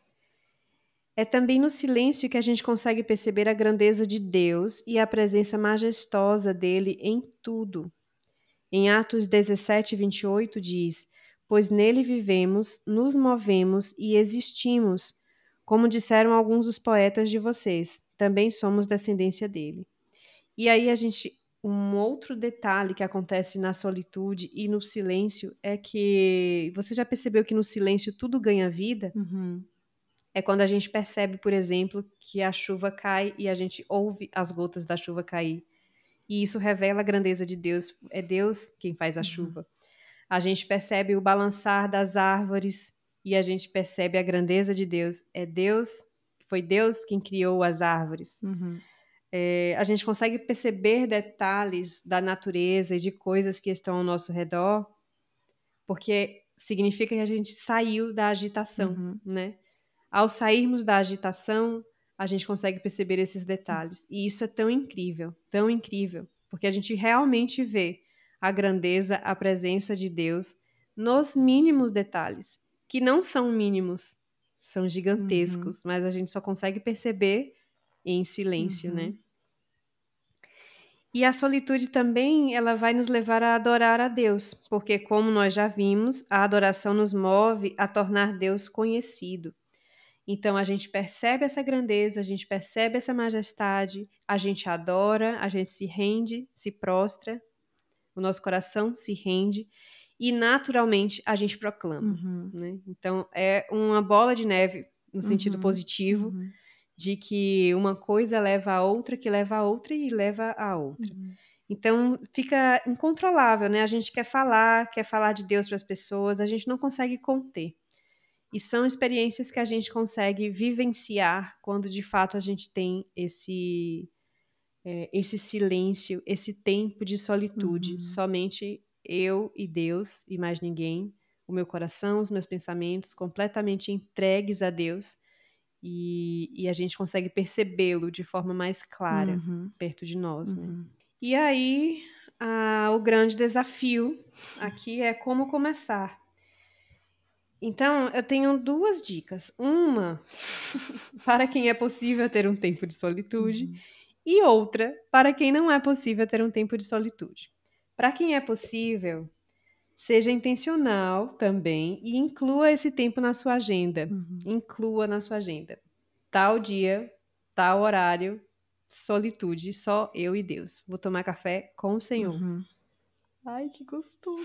É também no silêncio que a gente consegue perceber a grandeza de Deus e a presença majestosa dele em tudo. Em Atos dezessete, vinte e oito diz: pois nele vivemos, nos movemos e existimos, como disseram alguns dos poetas de vocês, também somos descendência dele. E aí a gente, um outro detalhe que acontece na solitude e no silêncio é que, você já percebeu que no silêncio tudo ganha vida? Uhum. É quando a gente percebe, por exemplo, que a chuva cai e a gente ouve as gotas da chuva cair. E isso revela a grandeza de Deus. É Deus quem faz a chuva. A gente percebe o balançar das árvores e a gente percebe a grandeza de Deus. É Deus, foi Deus quem criou as árvores. Uhum. É, a gente consegue perceber detalhes da natureza e de coisas que estão ao nosso redor, porque significa que a gente saiu da agitação, Uhum. né? Ao sairmos da agitação, a gente consegue perceber esses detalhes. E isso é tão incrível, tão incrível, porque a gente realmente vê a grandeza, a presença de Deus nos mínimos detalhes, que não são mínimos, são gigantescos, mas a gente só consegue perceber em silêncio, Uhum. né? E a solitude também, ela vai nos levar a adorar a Deus, porque como nós já vimos, a adoração nos move a tornar Deus conhecido. Então, a gente percebe essa grandeza, a gente percebe essa majestade, a gente adora, a gente se rende, se prostra, o nosso coração se rende e, naturalmente, a gente proclama. Uhum. Né? Então, é uma bola de neve no sentido Uhum. positivo Uhum. de que uma coisa leva a outra, que leva a outra e leva a outra. Uhum. Então, fica incontrolável, né? A gente quer falar, quer falar de Deus para as pessoas, a gente não consegue conter. E são experiências que a gente consegue vivenciar quando, de fato, a gente tem esse, é, esse silêncio, esse tempo de solitude. Uhum. Somente eu e Deus e mais ninguém. O meu coração, os meus pensamentos completamente entregues a Deus. E, e a gente consegue percebê-lo de forma mais clara, uhum. perto de nós, uhum. né? E aí, a, o grande desafio aqui é como começar. Então, eu tenho duas dicas. Uma, para quem é possível ter um tempo de solitude, uhum. e outra, para quem não é possível ter um tempo de solitude. Para quem é possível, seja intencional também e inclua esse tempo na sua agenda. Uhum. Inclua na sua agenda. Tal dia, tal horário, solitude, só eu e Deus. Vou tomar café com o Senhor. Uhum. Ai, que gostoso.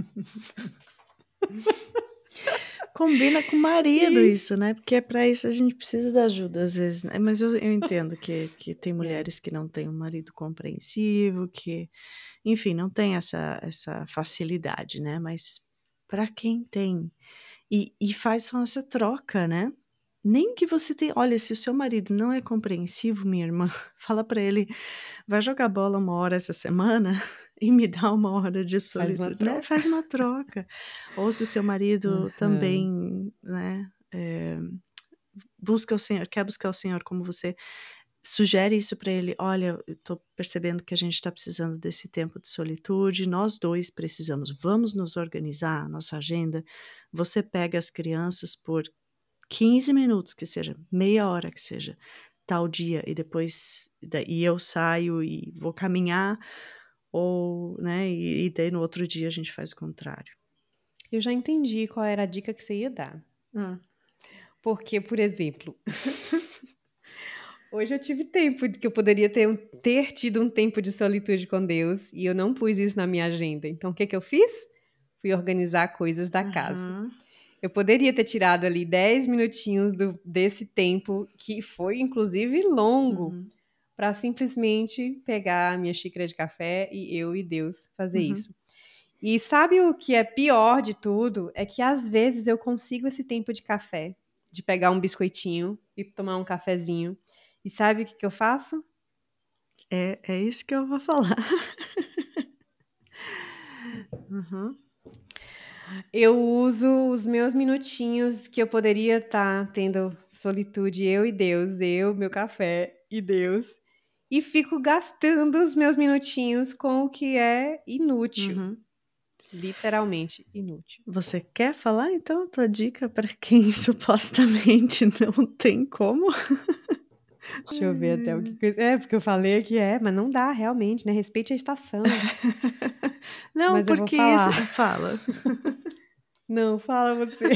Combina com o marido isso. isso, né? Porque para isso a gente precisa da ajuda, às vezes. Né? Mas eu, eu entendo que, que tem mulheres é. que não têm um marido compreensivo, que, enfim, não tem essa, essa facilidade, né? Mas para quem tem, e, e faz só essa troca, né? Nem que você tenha... Olha, se o seu marido não é compreensivo, minha irmã, fala para ele, vai jogar bola uma hora essa semana e me dá uma hora de solitude. Faz uma troca. Né? Faz uma troca. Ou se o seu marido uhum. também, né, é, busca o Senhor, quer buscar o Senhor como você, sugere isso para ele. Olha, eu tô percebendo que a gente está precisando desse tempo de solitude, nós dois precisamos, vamos nos organizar, nossa agenda. Você pega as crianças por quinze minutos, que seja, meia hora que seja, tal dia, e depois e eu saio e vou caminhar, ou, né, e, e daí no outro dia a gente faz o contrário. Eu já entendi qual era a dica que você ia dar. Ah. Porque, por exemplo, hoje eu tive tempo de que eu poderia ter, ter tido um tempo de solitude com Deus, e eu não pus isso na minha agenda. Então, o que que eu fiz? Fui organizar coisas da uhum. casa. Eu poderia ter tirado ali dez minutinhos do, desse tempo, que foi, inclusive, longo, uhum. para simplesmente pegar a minha xícara de café e eu e Deus fazer uhum. isso. E sabe o que é pior de tudo? É que, às vezes, eu consigo esse tempo de café, de pegar um biscoitinho e tomar um cafezinho. E sabe o que, que eu faço? É, é isso que eu vou falar. uhum. Eu uso os meus minutinhos que eu poderia estar tá tendo solitude, eu e Deus, eu, meu café e Deus, e fico gastando os meus minutinhos com o que é inútil. Uhum. Literalmente inútil. Você quer falar, então, a tua dica para quem supostamente não tem como? Deixa eu ver até o que... É, porque eu falei que é, mas não dá, realmente, né? Respeite a estação. Não, mas porque eu vou falar. isso... Fala. Não, fala você.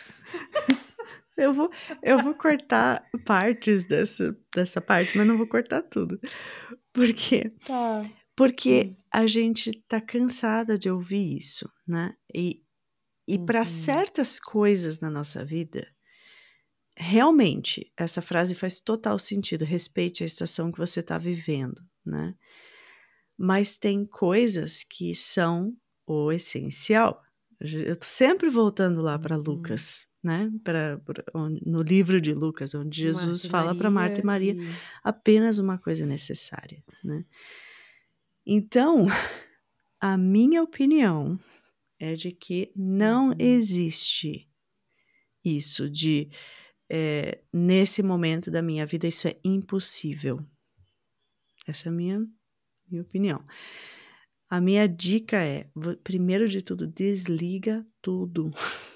eu, vou, eu vou cortar partes dessa, dessa parte, mas não vou cortar tudo. Por quê? Tá. Porque hum. a gente tá cansada de ouvir isso, né? E, e uhum. para certas coisas na nossa vida, realmente, essa frase faz total sentido. Respeite a estação que você tá vivendo, né? Mas tem coisas que são o essencial. Eu tô sempre voltando lá para Lucas, uhum. né? Pra, pra, no livro de Lucas, onde Jesus Marta fala para Marta e Maria e... apenas uma coisa necessária, né? Então, a minha opinião é de que não uhum. existe isso de, é, nesse momento da minha vida, isso é impossível. Essa é a minha, minha opinião. A minha dica é, primeiro de tudo, desliga tudo.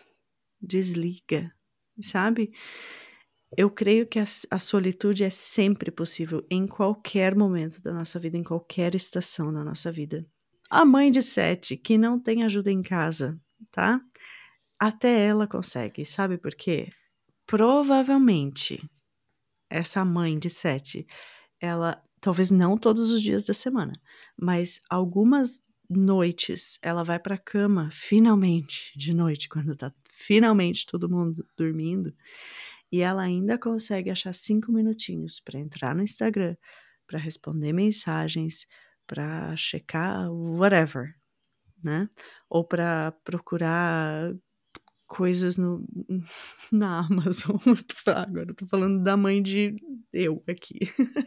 Desliga, sabe? Eu creio que a, a solitude é sempre possível em qualquer momento da nossa vida, em qualquer estação da nossa vida. A mãe de Sete, que não tem ajuda em casa, tá? Até ela consegue, sabe por quê? Provavelmente, essa mãe de Sete, ela, talvez não todos os dias da semana, mas algumas noites ela vai pra cama, finalmente, de noite, quando tá finalmente todo mundo dormindo, e ela ainda consegue achar cinco minutinhos para entrar no Instagram, para responder mensagens, para checar whatever, né? Ou para procurar coisas no, na Amazon. Agora eu tô falando da mãe de eu aqui.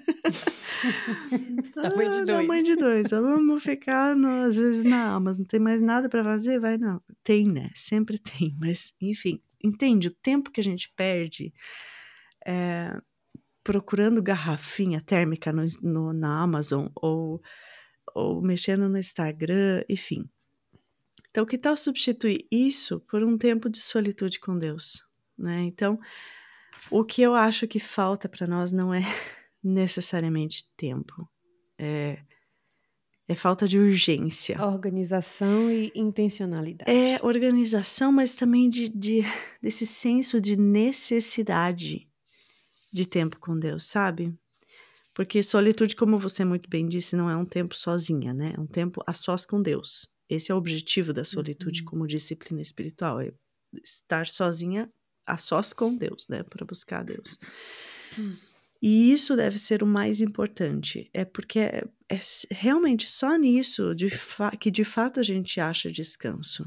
Da mãe de Ah, dois. Da mãe de dois. Vamos ficar, no, às vezes, na Amazon. Não tem mais nada para fazer? Vai, não. Tem, né? Sempre tem. Mas, enfim, entende? O tempo que a gente perde é, procurando garrafinha térmica no, no, na Amazon ou, ou mexendo no Instagram, enfim. Então, que tal substituir isso por um tempo de solitude com Deus, né? Então, o que eu acho que falta para nós não é necessariamente tempo, é, é falta de urgência. Organização e intencionalidade. É organização, mas também de, de, desse senso de necessidade de tempo com Deus, sabe? Porque solitude, como você muito bem disse, não é um tempo sozinha, né? É um tempo a sós com Deus. Esse é o objetivo da solitude, uhum, como disciplina espiritual, é estar sozinha a sós com Deus, né? Para buscar Deus. Hum. E isso deve ser o mais importante, é porque é, é realmente só nisso de que de fato a gente acha descanso.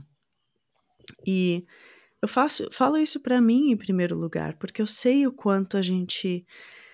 E eu faço, falo isso para mim em primeiro lugar, porque eu sei o quanto a gente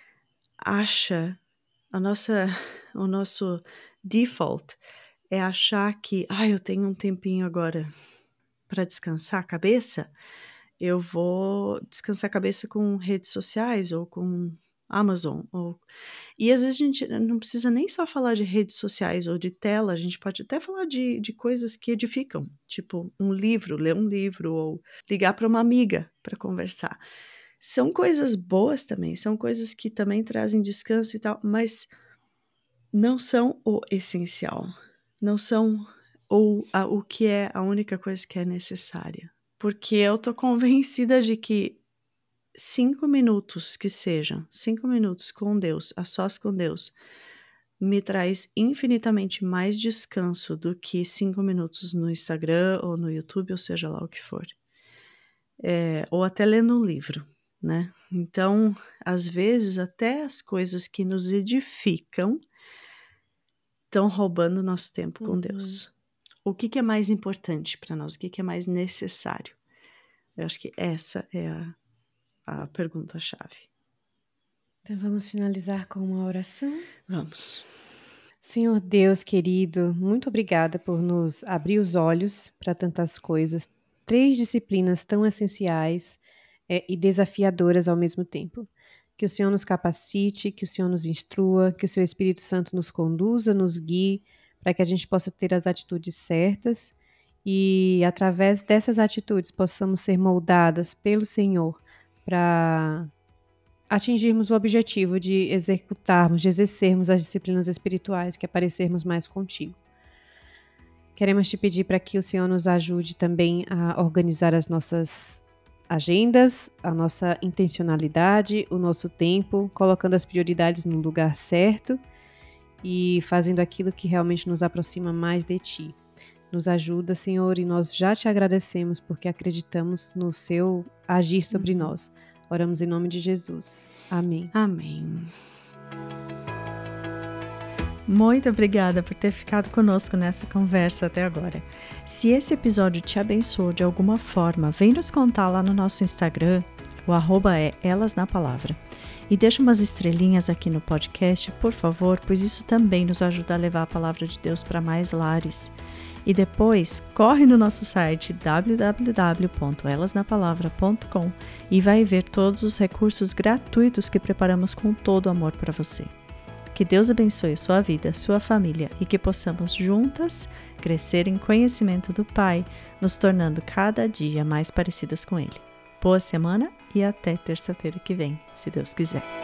acha, a nossa, o nosso default é achar que, ah, eu tenho um tempinho agora para descansar a cabeça, eu vou descansar a cabeça com redes sociais ou com Amazon. Ou... E às vezes a gente não precisa nem só falar de redes sociais ou de tela, a gente pode até falar de, de coisas que edificam, tipo um livro, ler um livro ou ligar para uma amiga para conversar. São coisas boas também, são coisas que também trazem descanso e tal, mas não são o essencial, não são ou a, o que é a única coisa que é necessária. Porque eu tô convencida de que cinco minutos que sejam, cinco minutos com Deus, a sós com Deus, me traz infinitamente mais descanso do que cinco minutos no Instagram ou no YouTube, ou seja lá o que for. É, ou até lendo um livro, né? Então, às vezes, até as coisas que nos edificam estão roubando nosso tempo com uhum. Deus. O que, que é mais importante para nós? O que, que é mais necessário? Eu acho que essa é a, a pergunta-chave. Então vamos finalizar com uma oração? Vamos. Senhor Deus querido, muito obrigada por nos abrir os olhos para tantas coisas, três disciplinas tão essenciais é, e desafiadoras ao mesmo tempo. Que o Senhor nos capacite, que o Senhor nos instrua, que o Seu Espírito Santo nos conduza, nos guie, para que a gente possa ter as atitudes certas e, através dessas atitudes, possamos ser moldadas pelo Senhor para atingirmos o objetivo de executarmos, de exercermos as disciplinas espirituais, que é parecermos mais contigo. Queremos te pedir para que o Senhor nos ajude também a organizar as nossas agendas, a nossa intencionalidade, o nosso tempo, colocando as prioridades no lugar certo e fazendo aquilo que realmente nos aproxima mais de Ti. Nos ajuda, Senhor, e nós já te agradecemos porque acreditamos no Seu agir sobre uhum. nós. Oramos em nome de Jesus. Amém. Amém. Muito obrigada por ter ficado conosco nessa conversa até agora. Se esse episódio te abençoou de alguma forma, vem nos contar lá no nosso Instagram, o arroba é Elas na Palavra. E deixa umas estrelinhas aqui no podcast, por favor, pois isso também nos ajuda a levar a palavra de Deus para mais lares. E depois, corre no nosso site w w w ponto elas na palavra ponto com e vai ver todos os recursos gratuitos que preparamos com todo amor para você. Que Deus abençoe sua vida, sua família e que possamos juntas crescer em conhecimento do Pai, nos tornando cada dia mais parecidas com Ele. Boa semana e até terça-feira que vem, se Deus quiser.